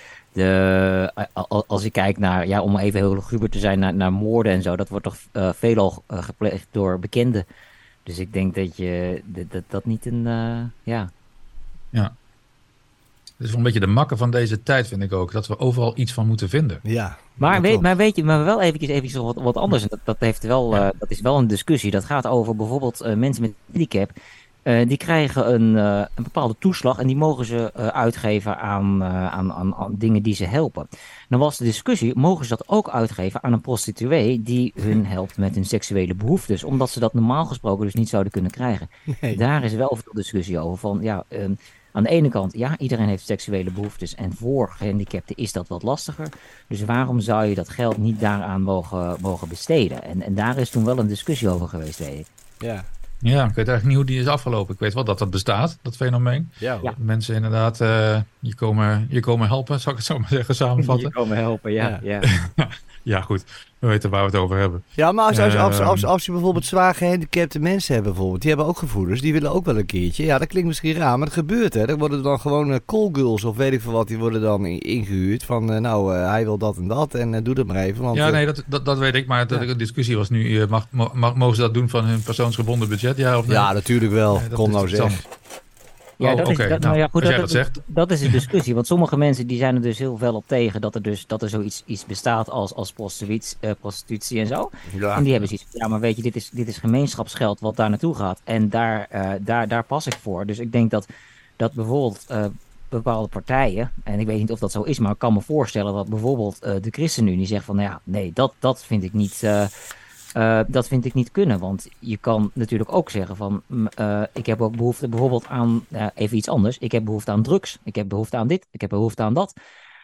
als je kijkt naar, om even heel luguber te zijn, naar moorden en zo, dat wordt toch veelal gepleegd door bekenden. Dus ik denk dat je dat niet een, Ja. Het is wel een beetje de makke van deze tijd, vind ik ook. Dat we overal iets van moeten vinden. Ja. Maar wel eventjes wat anders. Dat is wel een discussie. Dat gaat over bijvoorbeeld mensen met handicap. Die krijgen een bepaalde toeslag en die mogen ze uitgeven aan dingen die ze helpen. Dan was de discussie, mogen ze dat ook uitgeven aan een prostituee die hun helpt met hun seksuele behoeftes, omdat ze dat normaal gesproken dus niet zouden kunnen krijgen. Nee. Daar is wel veel discussie over van, aan de ene kant, iedereen heeft seksuele behoeftes en voor gehandicapten is dat wat lastiger. Dus waarom zou je dat geld niet daaraan mogen besteden? En daar is toen wel een discussie over geweest, weet ik. Ja. Ja, ik weet eigenlijk niet hoe die is afgelopen. Ik weet wel dat dat bestaat, dat fenomeen. Ja. Mensen inderdaad, je komen helpen, zal ik het zo maar zeggen, samenvatten. Je komen helpen, ja. Ja, goed. We weten waar we het over hebben. Ja, maar als je bijvoorbeeld zwaar gehandicapte mensen hebt bijvoorbeeld, die hebben ook gevoelens, die willen ook wel een keertje. Ja, dat klinkt misschien raar, maar dat gebeurt, hè. Er worden dan gewoon callgirls of weet ik veel wat, die worden dan ingehuurd van, hij wil dat en dat en doe dat maar even. Want, dat weet ik, maar de discussie was nu, mogen ze dat doen van hun persoonsgebonden budget, ja of nee? Ja, natuurlijk wel. Kom nou zeg. Ja, dat is een discussie. Want sommige mensen die zijn er dus heel fel op tegen dat er zoiets bestaat als prostitutie en zo. Ja. En die hebben zoiets van, maar weet je, dit is gemeenschapsgeld wat daar naartoe gaat. En daar pas ik voor. Dus ik denk dat bijvoorbeeld bepaalde partijen, en ik weet niet of dat zo is, maar ik kan me voorstellen dat bijvoorbeeld de ChristenUnie zegt van, nee, dat vind ik niet... dat vind ik niet kunnen, want je kan natuurlijk ook zeggen van, ik heb ook behoefte bijvoorbeeld aan, even iets anders, ik heb behoefte aan drugs, ik heb behoefte aan dit, ik heb behoefte aan dat.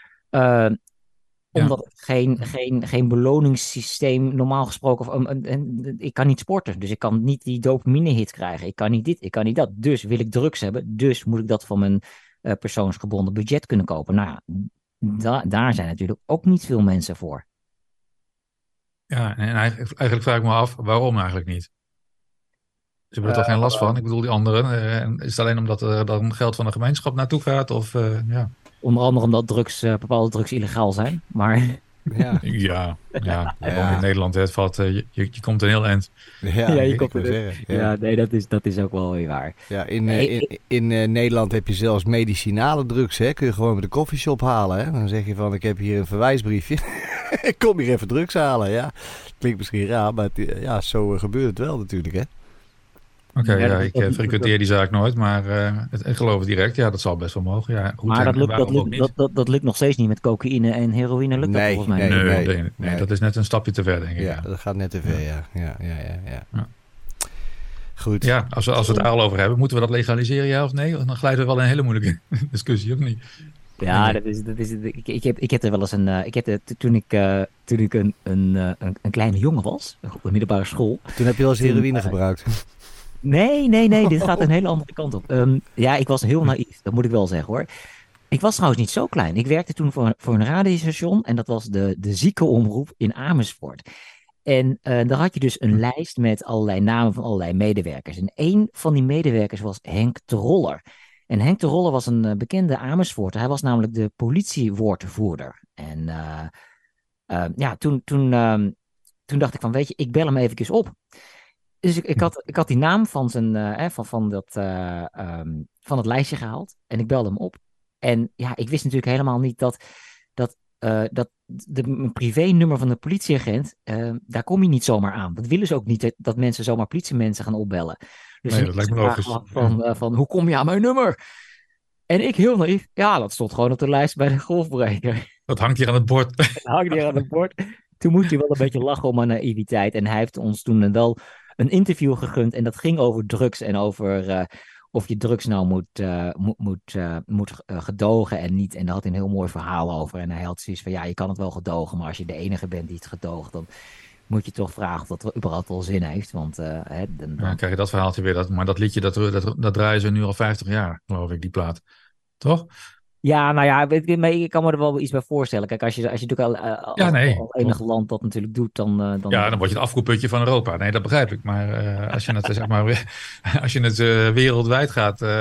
Omdat geen beloningssysteem normaal gesproken, ik kan niet sporten, dus ik kan niet die dopamine hit krijgen, ik kan niet dit, ik kan niet dat, dus wil ik drugs hebben, dus moet ik dat van persoonsgebonden budget kunnen kopen. Nou ja, daar zijn natuurlijk ook niet veel mensen voor. Ja, en eigenlijk vraag ik me af, waarom eigenlijk niet? Ze hebben er toch geen last van? Ik bedoel, die anderen. Is het alleen omdat er dan geld van de gemeenschap naartoe gaat? Of, ja. Onder andere omdat bepaalde drugs illegaal zijn. Maar... Ja. In Nederland, het valt, je komt een heel eind. Je komt er zeggen. Ja, nee, dat is ook wel weer waar. Ja, in Nederland heb je zelfs medicinale drugs. Hè? Kun je gewoon met de koffieshop halen. Hè? Dan zeg je van, ik heb hier een verwijsbriefje. Ik kom hier even drugs halen. Ja, klinkt misschien raar, maar zo gebeurt het wel natuurlijk, hè. Oké, ik frequenteer die zaak nooit, maar ik geloof het direct. Ja, dat zal best wel mogen. Ja, goed, maar dat lukt nog steeds niet met cocaïne en heroïne. Lukt dat volgens mij niet. Nee, dat is net een stapje te ver, denk ik. Ja, dat gaat net te ver, ja. Goed. Ja, als we het daar al over hebben, moeten we dat legaliseren, ja of nee? Dan glijden we wel in een hele moeilijke discussie, of niet? Ja, ik heb er wel eens toen ik een kleine jongen was, op de middelbare school. Toen heb je wel eens heroïne gebruikt. Nee, dit gaat een hele andere kant op. Ik was heel naïef, dat moet ik wel zeggen hoor. Ik was trouwens niet zo klein. Ik werkte toen voor een radiostation en dat was de ziekenomroep in Amersfoort. En daar had je dus een lijst met allerlei namen van allerlei medewerkers. En één van die medewerkers was Henk de Roller. En Henk de Roller was een bekende Amersfoorter. Hij was namelijk de politiewoordvoerder. En toen dacht ik van, weet je, ik bel hem eventjes op. Dus ik had die naam van van het lijstje gehaald. En ik belde hem op. En ja, ik wist natuurlijk helemaal niet dat een privé-nummer van de politieagent, daar kom je niet zomaar aan. Dat willen ze ook niet, dat mensen zomaar politiemensen gaan opbellen. Dus nee, dat lijkt me logisch. Van hoe kom je aan mijn nummer? En ik heel naïef, dat stond gewoon op de lijst bij de golfbreker. Dat hangt hier aan het bord. Toen moest hij wel een beetje lachen om mijn naïviteit. En hij heeft ons toen wel een interview gegund. En dat ging over drugs en over of je drugs nou moet gedogen en niet. En daar had hij een heel mooi verhaal over. En hij had zoiets van, je kan het wel gedogen, maar als je de enige bent die het gedoogt, dan moet je toch vragen of dat überhaupt wel zin heeft. Want dan krijg je dat verhaaltje weer. Maar dat liedje, dat draaien ze nu al 50 jaar, geloof ik, die plaat. Toch? Ja, nou ja, ik kan me er wel iets bij voorstellen. Kijk, als je natuurlijk al enig land dat natuurlijk doet, dan... Ja, dan word je het afvoerputje van Europa. Nee, dat begrijp ik. Maar als je het, als je het wereldwijd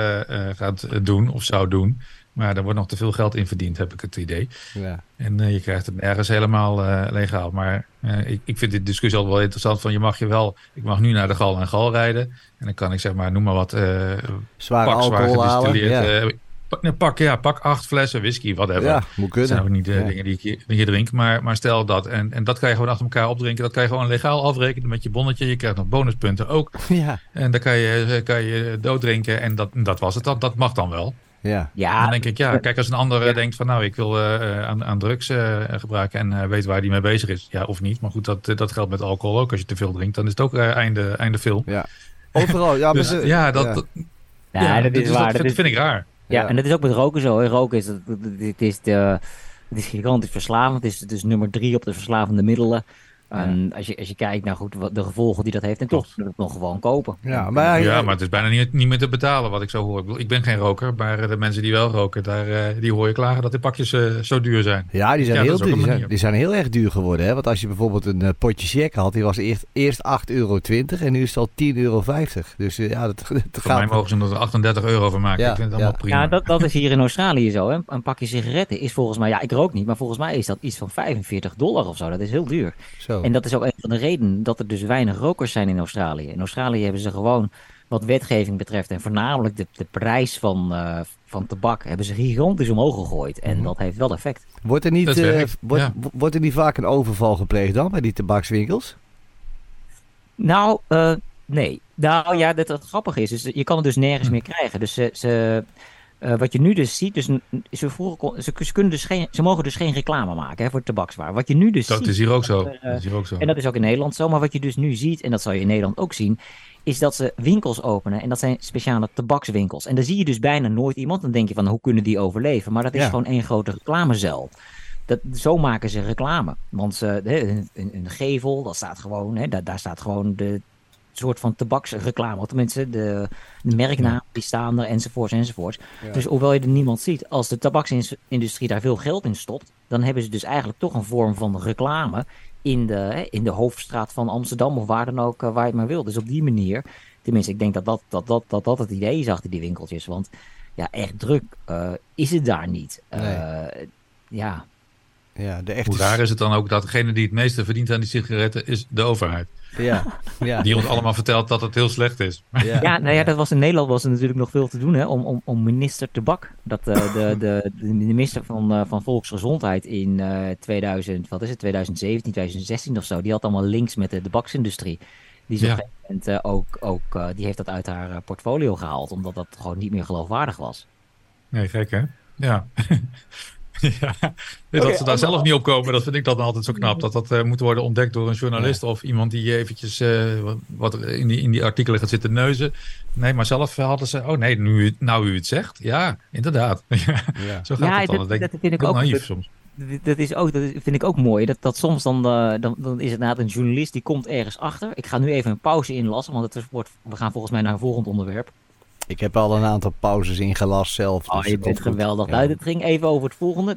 gaat doen of zou doen, maar er wordt nog te veel geld in verdiend, heb ik het idee. Ja. En je krijgt het ergens helemaal legaal. Maar ik vind dit discussie altijd wel interessant. Van ik mag nu naar de Gal en Gal rijden. En dan kan ik zeg maar, noem maar wat, zware alcohol halen. Pak 8 flessen whisky, whatever. Ja, moet kunnen. Dat zijn ook niet dingen die je drinkt. Maar stel dat. En dat kan je gewoon achter elkaar opdrinken. Dat kan je gewoon legaal afrekenen met je bonnetje. Je krijgt nog bonuspunten ook. Ja. En dan kan je dooddrinken. En dat was het dan. Dat mag dan wel. Ja. Dan denk ik, kijk, als een ander denkt van, ik wil aan drugs gebruiken en weet waar die mee bezig is. Ja, of niet. Maar goed, dat geldt met alcohol ook. Als je te veel drinkt, dan is het ook einde film. Ja. Overal. Ja, dus, dat is waar. Dat vind ik raar. Ja, en dat is ook met roken zo. Hè. Roken is gigantisch verslavend. Het is nummer 3 op de verslavende middelen. En als je kijkt naar de gevolgen die dat heeft, en toch het nog gewoon kopen. Ja, maar het is bijna niet meer te betalen wat ik zo hoor. Ik ben geen roker, maar de mensen die wel roken, die hoor je klagen dat de pakjes zo duur zijn. Ja, die zijn heel duur. Die zijn heel erg duur geworden. Hè? Want als je bijvoorbeeld een potje check had, die was eerst €8,20 en nu is het al €10,50. Dus dat voor gaat... mij mogen ze er €38 van maken. Ik vind het allemaal prima. Ja, dat is hier in Australië zo. Hè? Een pakje sigaretten is volgens mij, ik rook niet, maar volgens mij is dat iets van $45 of zo. Dat is heel duur. Zo. En dat is ook een van de redenen dat er dus weinig rokers zijn in Australië. In Australië hebben ze gewoon, wat wetgeving betreft, en voornamelijk de prijs van tabak, hebben ze gigantisch omhoog gegooid. En dat heeft wel effect. Wordt er niet vaak een overval gepleegd dan bij die tabakswinkels? Nou, nee. Nou ja, dat grappig is. Dus je kan het dus nergens meer krijgen. Dus wat je nu dus ziet, ze mogen dus geen reclame maken voor tabakswaar. Wat je nu dus ziet, dat is hier ook zo. En dat is ook in Nederland zo. Maar wat je dus nu ziet, en dat zal je in Nederland ook zien, is dat ze winkels openen. En dat zijn speciale tabakswinkels. En daar zie je dus bijna nooit iemand. Dan denk je van, hoe kunnen die overleven? Maar dat is gewoon één grote reclamezuil. Zo maken ze reclame. Want een gevel, dat staat gewoon, daar staat gewoon soort van tabaksreclame. Tenminste, de merknamen die staan er, enzovoorts. Ja. Dus hoewel je er niemand ziet, als de tabaksindustrie daar veel geld in stopt, dan hebben ze dus eigenlijk toch een vorm van reclame in de hoofdstraat van Amsterdam of waar dan ook, waar je het maar wil. Dus op die manier, tenminste, ik denk dat het idee is achter die winkeltjes. Want ja, echt druk is het daar niet. Ja. Ja, hoe raar is het dan ook dat degene die het meeste verdient aan die sigaretten is de overheid. Ja. Die ons allemaal vertelt dat het heel slecht is. Dat was in Nederland was er natuurlijk nog veel te doen om minister Tabak. Dat de minister van Volksgezondheid in 2017, 2016 of zo, die had allemaal links met de tabaksindustrie. Die is op een gegeven moment die heeft dat uit haar portfolio gehaald, omdat dat gewoon niet meer geloofwaardig was. Nee, gek hè? Ja. Dat ze daar zelf niet op komen, dat vind ik dan altijd zo knap. Dat moet worden ontdekt door een journalist of iemand die eventjes wat in die artikelen gaat zitten neuzen. Nee, maar zelf hadden ze, nu u het zegt. Ja, inderdaad. Zo gaat het dan. Dat vind ik ook naïef soms. Dat vind ik ook mooi. Dat soms dan is het inderdaad een journalist die komt ergens achter. Ik ga nu even een pauze inlassen, want we gaan volgens mij naar een volgend onderwerp. Ik heb al een aantal pauzes ingelast zelf. Dus je bent geweldig. Ja. Nou, het ging even over het volgende.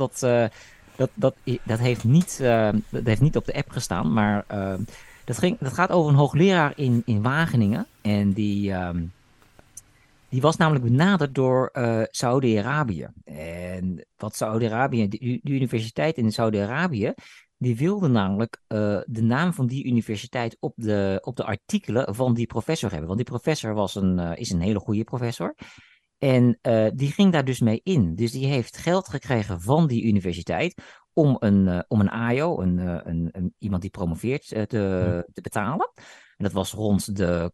Dat heeft niet op de app gestaan. Maar dat gaat over een hoogleraar in Wageningen. En die was namelijk benaderd door Saudi-Arabië. En wat Saudi-Arabië, de universiteit in Saudi-Arabië, die wilde namelijk de naam van die universiteit op de artikelen van die professor hebben. Want die professor is een hele goede professor. En die ging daar dus mee in. Dus die heeft geld gekregen van die universiteit om een AIO, iemand die promoveert, te betalen. En dat was rond de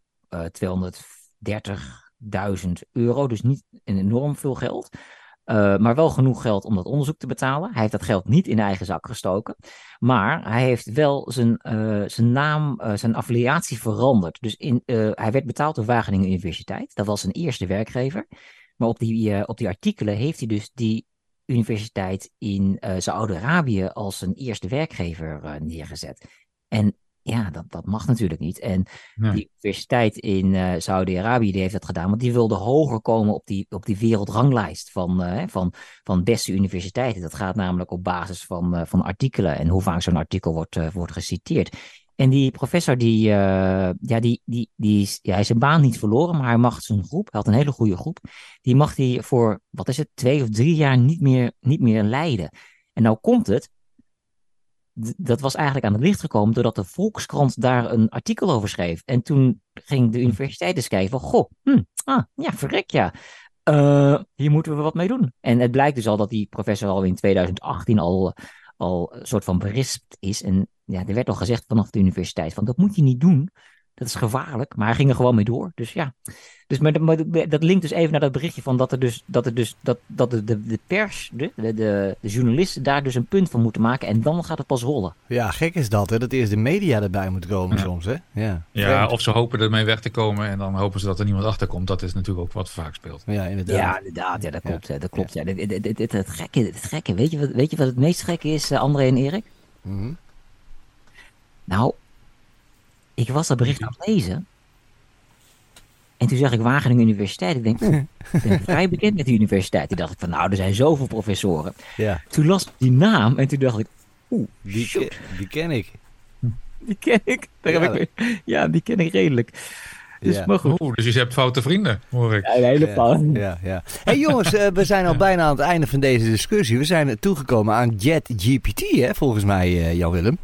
€230.000. Dus niet enorm veel geld. Maar wel genoeg geld om dat onderzoek te betalen. Hij heeft dat geld niet in eigen zak gestoken. Maar hij heeft wel zijn naam, zijn affiliatie veranderd. Dus hij werd betaald door Wageningen Universiteit. Dat was zijn eerste werkgever. Maar op die artikelen heeft hij dus die universiteit in Saudi-Arabië als zijn eerste werkgever neergezet. En ja, dat mag natuurlijk niet. En die universiteit in Saudi-Arabië die heeft dat gedaan, want die wilde hoger komen op die wereldranglijst van beste universiteiten. Dat gaat namelijk op basis van artikelen en hoe vaak zo'n artikel wordt geciteerd. En die professor hij is zijn baan niet verloren, maar hij mag zijn groep, hij had een hele goede groep, die mag hij voor, 2 of 3 jaar niet meer leiden. En nou komt het, dat was eigenlijk aan het licht gekomen doordat de Volkskrant daar een artikel over schreef. En toen ging de universiteit eens kijken van, verrek ja. Hier moeten we wat mee doen. En het blijkt dus al dat die professor al in 2018 al een soort van berispt is. En ja, er werd al gezegd vanaf de universiteit van, dat moet je niet doen. Dat is gevaarlijk, maar hij ging er gewoon mee door. Dus ja, maar dat linkt dus even naar dat berichtje van dat de pers, de journalisten daar dus een punt van moeten maken en dan gaat het pas rollen. Ja, gek is dat, hè? Dat eerst de media erbij moet komen soms, hè? Ja, of ze hopen ermee weg te komen en dan hopen ze dat er niemand achter komt. Dat is natuurlijk ook wat vaak speelt. Ja, inderdaad. Ja, inderdaad. Ja, dat klopt. Ja. Dat klopt. Ja. Het gekke. Weet je wat het meest gekke is, André en Erik? Mm-hmm. Nou, ik was dat bericht aan het lezen. En toen zag ik Wageningen Universiteit. Ik denk, ik ben vrij bekend met die universiteit. Toen dacht ik van, er zijn zoveel professoren. Ja. Toen las ik die naam en toen dacht ik, die ken ik. Die ken ik. Die ken ik redelijk. Dus, maar goed. Dus je hebt foute vrienden, hoor ik. Ja, een hele fout. Ja. Hey jongens, we zijn al bijna aan het einde van deze discussie. We zijn toegekomen aan JetGPT, hè, volgens mij, Jan-Willem.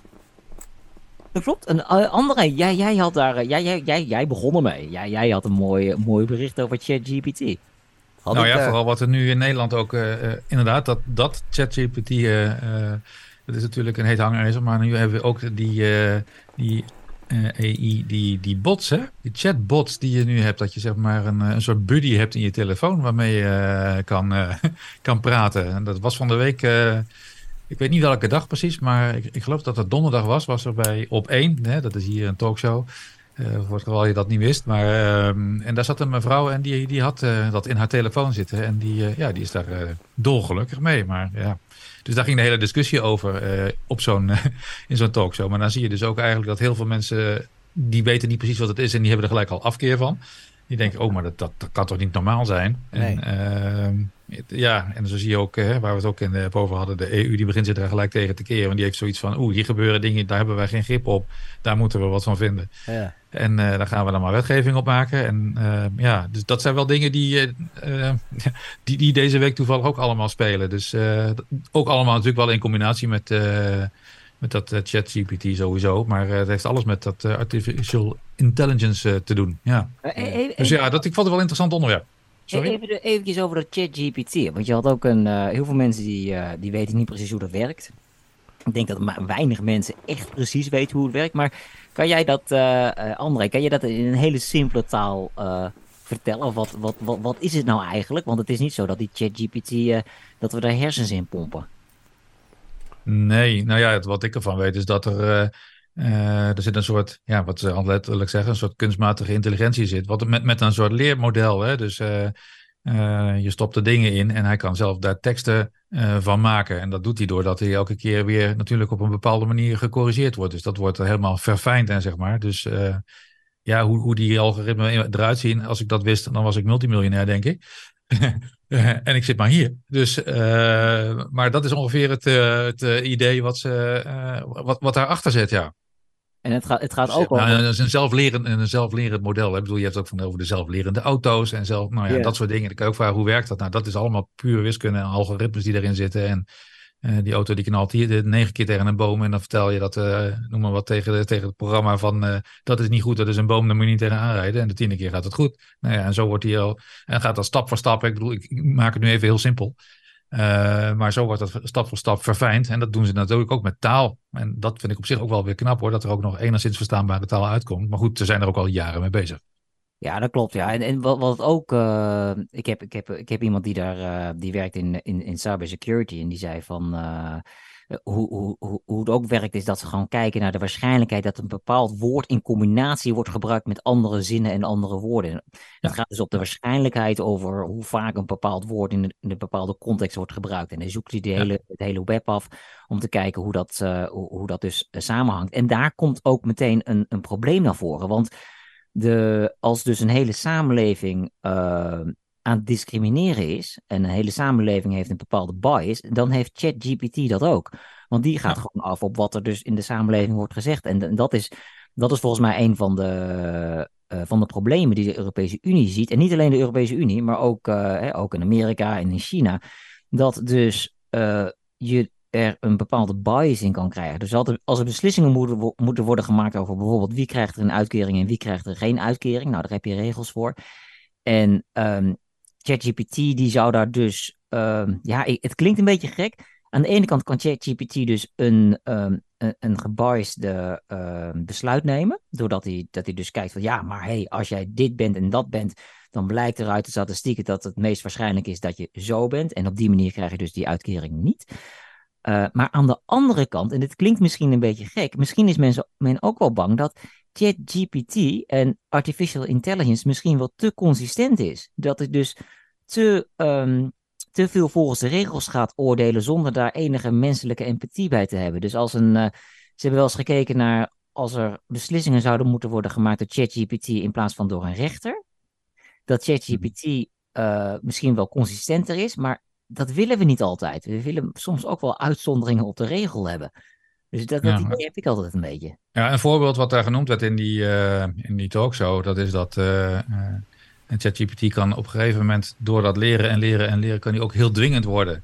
Dat klopt. En André, jij had daar, jij begon ermee. Jij had een mooi bericht over ChatGPT. Vooral wat er nu in Nederland ook inderdaad, dat ChatGPT, dat is natuurlijk een heet hangijzer, maar nu hebben we ook die AI, die bots, hè? Die chatbots die je nu hebt, dat je zeg maar een soort buddy hebt in je telefoon waarmee je kan praten. En dat was van de week. Ik weet niet welke dag precies, maar ik geloof dat het donderdag was er bij Op1. Hè, dat is hier een talkshow. Voor het geval je dat niet wist. Maar, en daar zat een mevrouw en die had dat in haar telefoon zitten. En die is daar dolgelukkig mee. Maar, ja. Dus daar ging de hele discussie over in zo'n talkshow. Maar dan zie je dus ook eigenlijk dat heel veel mensen die weten niet precies wat het is en die hebben er gelijk al afkeer van. Die denken, maar dat kan toch niet normaal zijn? Nee. En zo zie je ook, waar we het ook over hadden, de EU die begint zich daar gelijk tegen te keren. Want die heeft zoiets van, hier gebeuren dingen, daar hebben wij geen grip op. Daar moeten we wat van vinden. Ja. En daar gaan we dan maar wetgeving op maken. En dus dat zijn wel dingen die deze week toevallig ook allemaal spelen. Dus ook allemaal natuurlijk wel in combinatie met dat ChatGPT sowieso. Maar het heeft alles met dat artificial intelligence te doen. Ja. Dus ik vond het wel een interessant onderwerp. Sorry? Eventjes over dat ChatGPT. Want je had ook heel veel mensen die weten niet precies hoe dat werkt. Ik denk dat maar weinig mensen echt precies weten hoe het werkt. Maar kan jij dat, André, kan je dat in een hele simpele taal vertellen? Wat is het nou eigenlijk? Want het is niet zo dat die ChatGPT, dat we daar hersens in pompen. Nee, wat ik ervan weet is dat er zit een soort, wat ze letterlijk zeggen, een soort kunstmatige intelligentie zit. Wat met een soort leermodel, hè? Dus je stopt er dingen in en hij kan zelf daar teksten van maken. En dat doet hij doordat hij elke keer weer natuurlijk op een bepaalde manier gecorrigeerd wordt. Dus dat wordt helemaal verfijnd en zeg maar. Dus hoe die algoritmen eruit zien, als ik dat wist, dan was ik multimiljonair, denk ik. En ik zit maar hier. Dus, maar dat is ongeveer het idee wat daarachter zit, ja. En het gaat ook over... Dat is een zelflerend model. Hè? Ik bedoel, je hebt het ook over de zelflerende auto's en dat soort dingen. Dan kan je ook vragen, hoe werkt dat? Nou, dat is allemaal puur wiskunde en algoritmes die erin zitten. En die auto die knalt hier 9 keer tegen een boom. En dan vertel je dat, noem maar wat, tegen het programma van... dat is niet goed, dat is een boom, daar moet je niet tegen aanrijden. En de 10e keer gaat het goed. En zo wordt hij en gaat dat stap voor stap. Ik bedoel, ik maak het nu even heel simpel. Maar zo wordt dat stap voor stap verfijnd. En dat doen ze natuurlijk ook met taal. En dat vind ik op zich ook wel weer knap hoor. Dat er ook nog enigszins verstaanbare taal uitkomt. Maar goed, ze zijn er ook al jaren mee bezig. Ja, dat klopt. Ja. En wat ook... Ik heb iemand die werkt in cybersecurity. En die zei van... Hoe het ook werkt is dat ze gewoon kijken naar de waarschijnlijkheid dat een bepaald woord in combinatie wordt gebruikt met andere zinnen en andere woorden. Het gaat dus op de waarschijnlijkheid over hoe vaak een bepaald woord in een bepaalde context wordt gebruikt. En dan zoekt hij het hele web af om te kijken hoe dat dus samenhangt. En daar komt ook meteen een probleem naar voren. Want als dus een hele samenleving aan het discrimineren is, en een hele samenleving heeft een bepaalde bias, dan heeft ChatGPT dat ook. Want die gaat gewoon af op wat er dus in de samenleving wordt gezegd. En dat is volgens mij een van de problemen die de Europese Unie ziet. En niet alleen de Europese Unie, maar ook in Amerika en in China. Dat dus je er een bepaalde bias in kan krijgen. Dus als er beslissingen moeten worden gemaakt over bijvoorbeeld wie krijgt er een uitkering en wie krijgt er geen uitkering. Nou, daar heb je regels voor. En ChatGPT die zou daar dus... het klinkt een beetje gek. Aan de ene kant kan ChatGPT dus een gebiased besluit nemen. Doordat hij dus kijkt van maar als jij dit bent en dat bent, dan blijkt er uit de statistieken dat het meest waarschijnlijk is dat je zo bent. En op die manier krijg je dus die uitkering niet. Maar aan de andere kant, en dit klinkt misschien een beetje gek, misschien is men ook wel bang dat ChatGPT en artificial intelligence misschien wel te consistent is. Dat het dus te veel volgens de regels gaat oordelen zonder daar enige menselijke empathie bij te hebben. Dus ze hebben wel eens gekeken naar als er beslissingen zouden moeten worden gemaakt door ChatGPT in plaats van door een rechter. Dat ChatGPT misschien wel consistenter is, maar dat willen we niet altijd. We willen soms ook wel uitzonderingen op de regel hebben. Dus dat idee heb ik altijd een beetje. Ja, een voorbeeld wat daar genoemd werd in die talkshow, dat is dat ChatGPT kan op een gegeven moment door dat leren, kan die ook heel dwingend worden.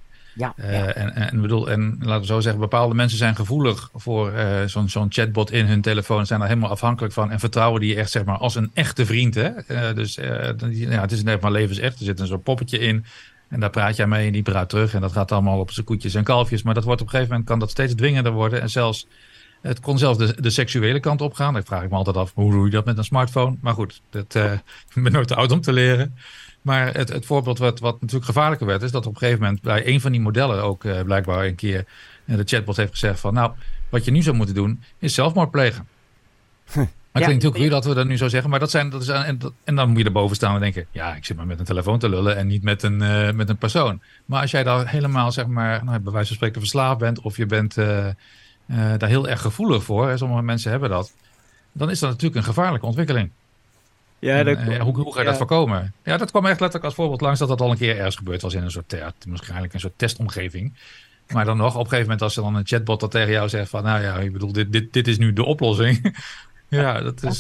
En laten we zo zeggen, bepaalde mensen zijn gevoelig voor zo'n chatbot in hun telefoon, zijn er helemaal afhankelijk van en vertrouwen die echt zeg maar als een echte vriend. Hè? Het is net maar levensecht. Er zit een soort poppetje in. En daar praat jij mee en die praat terug. En dat gaat allemaal op zijn koetjes en kalfjes. Maar dat wordt op een gegeven moment kan dat steeds dwingender worden. En het kon zelfs de seksuele kant opgaan. Dan vraag ik me altijd af, hoe doe je dat met een smartphone? Maar goed, ik ben nooit te oud om te leren. Maar het voorbeeld wat natuurlijk gevaarlijker werd, is dat op een gegeven moment bij een van die modellen ook blijkbaar een keer de chatbot heeft gezegd van, nou, wat je nu zou moeten doen, is zelfmoord plegen. Maar het klinkt heel cru dat we dat nu zo zeggen. Maar en dan moet je erboven staan en denken, ik zit maar met een telefoon te lullen en niet met een persoon. Maar als jij daar helemaal, zeg maar, bij wijze van spreken verslaafd bent of je bent daar heel erg gevoelig voor, hè, sommige mensen hebben dat, dan is dat natuurlijk een gevaarlijke ontwikkeling. Ja, hoe ga je dat voorkomen? Ja, dat kwam echt letterlijk als voorbeeld langs dat al een keer ergens gebeurd was in een soort waarschijnlijk een soort testomgeving. Maar dan nog, op een gegeven moment als er dan een chatbot dat tegen jou zegt van, nou ja, ik bedoel, dit is nu de oplossing. Ja, dat is,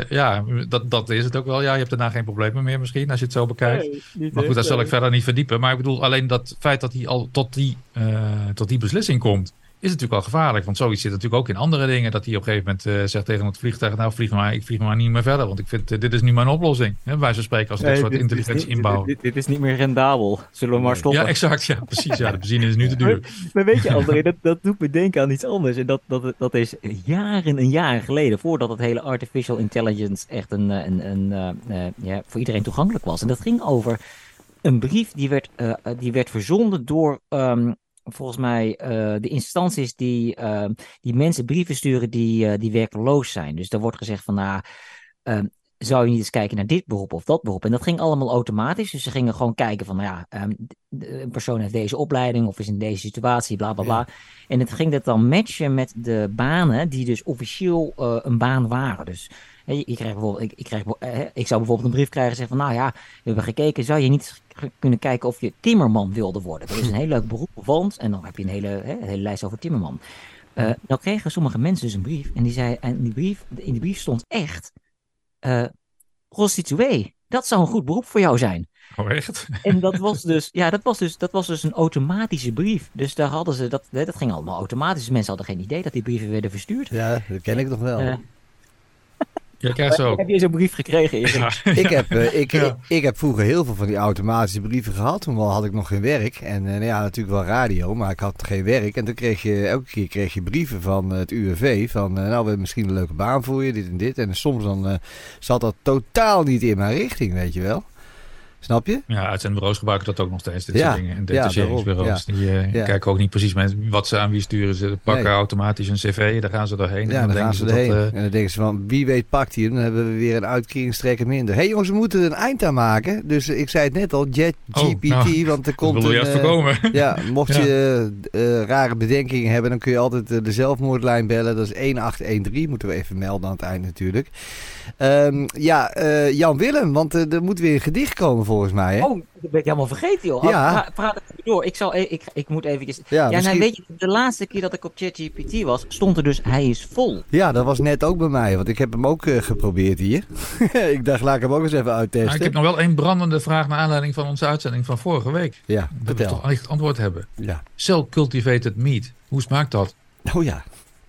dat is het ook wel. Ja, je hebt daarna geen problemen meer misschien, als je het zo bekijkt. Nee, maar goed, daar zal ik verder niet verdiepen. Maar ik bedoel, alleen dat feit dat hij al tot die beslissing komt, is natuurlijk al gevaarlijk. Want zoiets zit natuurlijk ook in andere dingen. Dat hij op een gegeven moment zegt tegen het vliegtuig, nou ik vlieg maar niet meer verder. Want ik vind, dit is nu mijn oplossing. Hè, bij zo'n spreken als dit soort intelligentie inbouwen. Dit is niet meer rendabel. Zullen we maar stoppen? Ja, exact. Ja, precies. Ja, de benzine is nu te duur. Maar weet je, André, dat doet me denken aan iets anders. En dat is jaren geleden, voordat het hele artificial intelligence echt voor iedereen toegankelijk was. En dat ging over een brief die werd verzonden door volgens mij de instanties die mensen brieven sturen die werkloos zijn. Dus daar wordt gezegd van, zou je niet eens kijken naar dit beroep of dat beroep? En dat ging allemaal automatisch. Dus ze gingen gewoon kijken van, een persoon heeft deze opleiding of is in deze situatie, bla bla bla. Ja. En het ging dat dan matchen met de banen die dus officieel een baan waren. Dus ik zou bijvoorbeeld een brief krijgen en zeggen van, we hebben gekeken, zou je niet kunnen kijken of je timmerman wilde worden? Dat is een heel leuk beroep, want, en dan heb je een hele lijst over timmerman. Dan kregen sommige mensen dus een brief en die zei, in die brief stond echt, prostituee, dat zou een goed beroep voor jou zijn. Oh, echt? En dat was dus een automatische brief. Dus daar hadden ze dat ging allemaal automatisch. Mensen hadden geen idee dat die brieven werden verstuurd. Ja, dat ken ik nog wel. Jij krijgt ze ook. Heb je zo'n brief gekregen? Ja. Ik heb vroeger heel veel van die automatische brieven gehad. Toen had ik nog geen werk. En natuurlijk wel radio, maar ik had geen werk. En toen elke keer kreeg je brieven van het UWV. Van, we hebben misschien een leuke baan voor je, dit en dit. En soms dan zat dat totaal niet in mijn richting, weet je wel. Snap je? Ja, uitzendbureaus gebruiken dat ook nog steeds, dit soort dingen. En detacheringsbureaus, die kijken ook niet precies met wat ze aan wie sturen. Ze pakken automatisch een cv, daar gaan ze doorheen. Ja, dan gaan ze erheen. En dan denken ze van, wie weet pakt hij hem, dan hebben we weer een uitkeringstrekker minder. Hé jongens, we moeten er een eind aan maken. Dus ik zei het net al, ChatGPT, want er komt wil je juist voorkomen. Ja, mocht je rare bedenkingen hebben, dan kun je altijd de zelfmoordlijn bellen. Dat is 1813, moeten we even melden aan het eind natuurlijk. Jan Willem, want er moet weer een gedicht komen volgens mij. Hè? Oh, dat ben ik helemaal vergeten, joh. Ja. Praat even door. Ik moet eventjes... Misschien... weet je, de laatste keer dat ik op ChatGPT was, stond er dus, hij is vol. Ja, dat was net ook bij mij, want ik heb hem ook geprobeerd hier. Ik dacht, laat ik hem ook eens even uittesten. Ik heb nog wel één brandende vraag naar aanleiding van onze uitzending van vorige week. Ja, dat we toch echt antwoord hebben. Ja. Cell-cultivated meat. Hoe smaakt dat? Oh ja.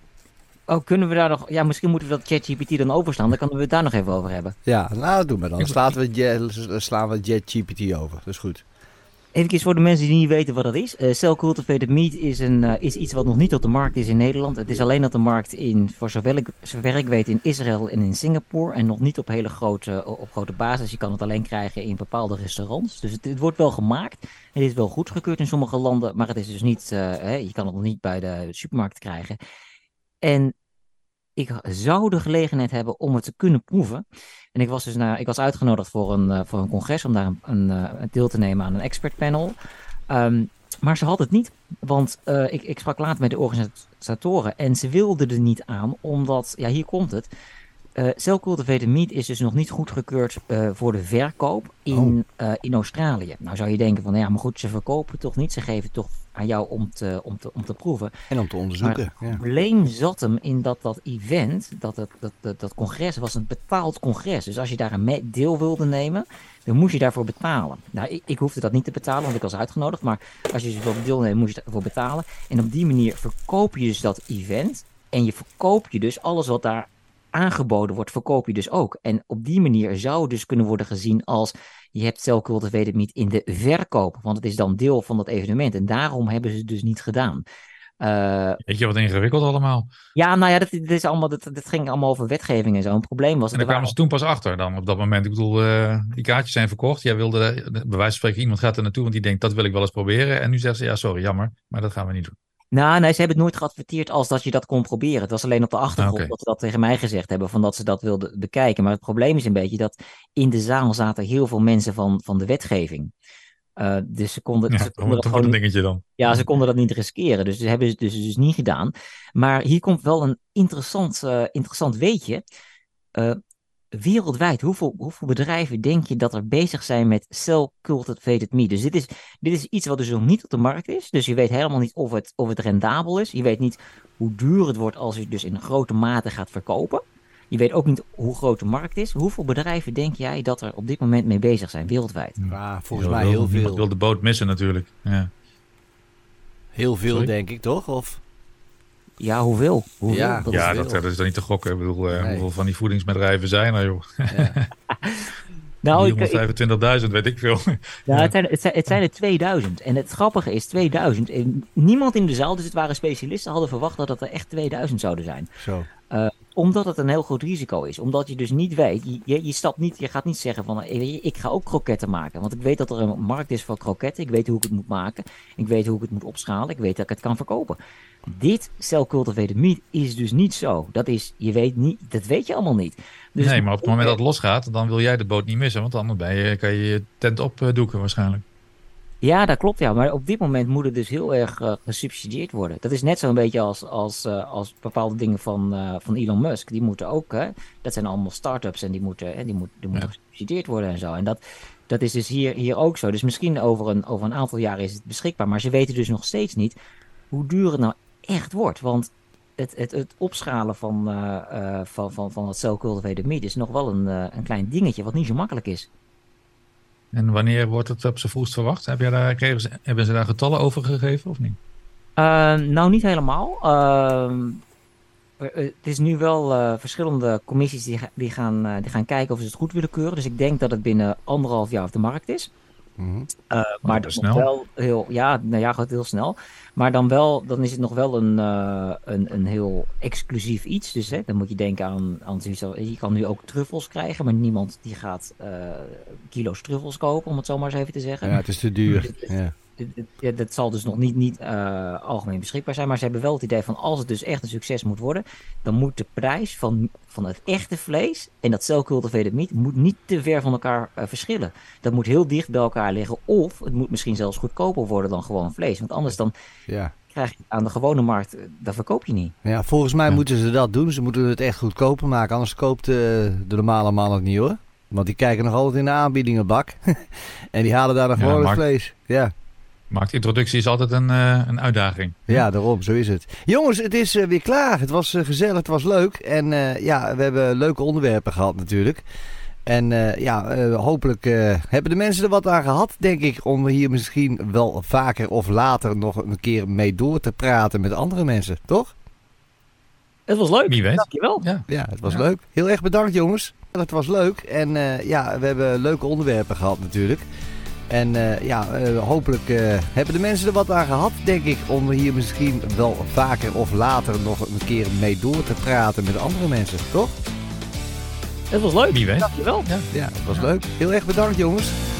Oh, kunnen we daar nog... Ja, misschien moeten we dat ChatGPT dan overslaan. Dan kunnen we het daar nog even over hebben. Ja, doe maar dan. Slaan we ChatGPT over. Dat is goed. Even voor de mensen die niet weten wat dat is. Cell-cultivated meat is iets wat nog niet op de markt is in Nederland. Het is alleen op de markt voor zover ik weet in Israël en in Singapore. En nog niet op hele grote basis. Je kan het alleen krijgen in bepaalde restaurants. Dus het wordt wel gemaakt. Het is wel goedgekeurd in sommige landen. Maar het is dus niet... je kan het nog niet bij de supermarkt krijgen. En ik zou de gelegenheid hebben om het te kunnen proeven. En ik was uitgenodigd voor een congres om daar deel te nemen aan een expertpanel. Maar ze had het niet, want ik sprak later met de organisatoren en ze wilden er niet aan, omdat, hier komt het. Cell-cultivated meat is dus nog niet goedgekeurd voor de verkoop in Australië. Nou zou je denken van, maar goed, ze verkopen toch niet. Ze geven toch aan jou om te proeven. En om te onderzoeken. Maar het probleem zat hem in dat event, dat congres was een betaald congres. Dus als je daar een deel wilde nemen, dan moest je daarvoor betalen. Nou, ik hoefde dat niet te betalen, want ik was uitgenodigd. Maar als je dus wilde deelnemen, moest je daarvoor betalen. En op die manier verkoop je dus dat event. En je verkoop je dus alles wat daar aangeboden wordt, verkoop je dus ook. En op die manier zou het dus kunnen worden gezien als je hebt cell-cultivated meat in de verkoop. Want het is dan deel van dat evenement. En daarom hebben ze het dus niet gedaan. Weet je wat ingewikkeld allemaal? Ja, dat ging allemaal over wetgeving en zo. Een probleem was... En daar kwamen ze toen pas achter dan op dat moment. Ik bedoel, die kaartjes zijn verkocht. Jij wilde, bij wijze van spreken, iemand gaat er naartoe, want die denkt, dat wil ik wel eens proberen. En nu zegt ze, sorry, jammer, maar dat gaan we niet doen. Nou, nee, ze hebben het nooit geadverteerd als dat je dat kon proberen. Het was alleen op de achtergrond dat ze dat tegen mij gezegd hebben, van dat ze dat wilden bekijken. Maar het probleem is een beetje dat in de zaal zaten heel veel mensen van de wetgeving. Dus ze konden dat gewoon... een dingetje dan. Ja, ze konden dat niet riskeren. Dus ze hebben het dus niet gedaan. Maar hier komt wel een interessant weetje. wereldwijd, hoeveel bedrijven denk je dat er bezig zijn met cell-cultivated meat? Dus dit is iets wat dus nog niet op de markt is. Dus je weet helemaal niet of het rendabel is. Je weet niet hoe duur het wordt als je het dus in grote mate gaat verkopen. Je weet ook niet hoe groot de markt is. Hoeveel bedrijven denk jij dat er op dit moment mee bezig zijn wereldwijd? Ja, volgens mij heel veel. Niemand wil de boot missen natuurlijk. Ja. Heel veel, denk ik, toch? Of... Ja, hoeveel? Ja, dat is dan niet te gokken. Ik bedoel, hoeveel van die voedingsbedrijven zijn er, joh? Ja. Nou, 325.000, weet ik veel. Ja, het zijn er 2000. En het grappige is 2000. Niemand in de zaal, dus het waren specialisten, hadden verwacht dat het er echt 2000 zouden zijn. Zo. Omdat het een heel groot risico is. Omdat je dus niet weet, je gaat niet zeggen van, ik ga ook kroketten maken. Want ik weet dat er een markt is voor kroketten. Ik weet hoe ik het moet maken. Ik weet hoe ik het moet opschalen. Ik weet dat ik het kan verkopen. Dit cell-cultivated meat is dus niet zo. Dat weet je allemaal niet. Dus nee, maar op het moment dat het losgaat, dan wil jij de boot niet missen. Want anders kan je je tent opdoeken waarschijnlijk. Ja, dat klopt, ja. Maar op dit moment moet het dus heel erg gesubsidieerd worden. Dat is net zo'n beetje als bepaalde dingen van Elon Musk. Die moeten ook, dat zijn allemaal start-ups en die moeten gesubsidieerd worden en zo. En dat is dus hier ook zo. Dus misschien over een aantal jaren is het beschikbaar. Maar ze weten dus nog steeds niet hoe duur het nou echt wordt. Want het opschalen van het cell-cultivated meat is nog wel een klein dingetje wat niet zo makkelijk is. En wanneer wordt het op zijn vroegst verwacht? Hebben ze daar getallen over gegeven of niet? Nou, niet helemaal. Het is nu wel verschillende commissies die gaan kijken of ze het goed willen keuren. Dus ik denk dat het binnen 1,5 jaar op de markt is. Mm-hmm. Maar dat is nog wel gaat heel snel. Maar dan is het nog wel een heel exclusief iets. Dus dan moet je denken aan je kan nu ook truffels krijgen, maar niemand die gaat kilo's truffels kopen, om het zo maar eens even te zeggen. Ja, het is te duur. Dat zal dus nog niet algemeen beschikbaar zijn. Maar ze hebben wel het idee van, als het dus echt een succes moet worden, dan moet de prijs van het echte vlees en dat cell-cultivated meat moet niet te ver van elkaar verschillen. Dat moet heel dicht bij elkaar liggen. Of het moet misschien zelfs goedkoper worden dan gewoon vlees. Want anders dan krijg je aan de gewone markt, dat verkoop je niet. Ja, volgens mij moeten ze dat doen. Ze moeten het echt goedkoper maken. Anders koopt de normale man het niet, hoor. Want die kijken nog altijd in de aanbiedingenbak. En die halen daar nog gewoon het vlees. Ja. Marktintroductie is altijd een uitdaging. Ja, daarom, zo is het. Jongens, het is weer klaar. Het was gezellig, het was leuk. En we hebben leuke onderwerpen gehad natuurlijk. En hopelijk hebben de mensen er wat aan gehad, denk ik, om hier misschien wel vaker of later nog een keer mee door te praten met andere mensen, toch? Het was leuk. Wie weet. Dankjewel. Ja, het was leuk. Heel erg bedankt, jongens. Het was leuk. En we hebben leuke onderwerpen gehad natuurlijk. En hopelijk hebben de mensen er wat aan gehad, denk ik, om hier misschien wel vaker of later nog een keer mee door te praten met andere mensen, toch? Het was leuk. Wie weet. Dankjewel. Ja, het was leuk. Heel erg bedankt, jongens.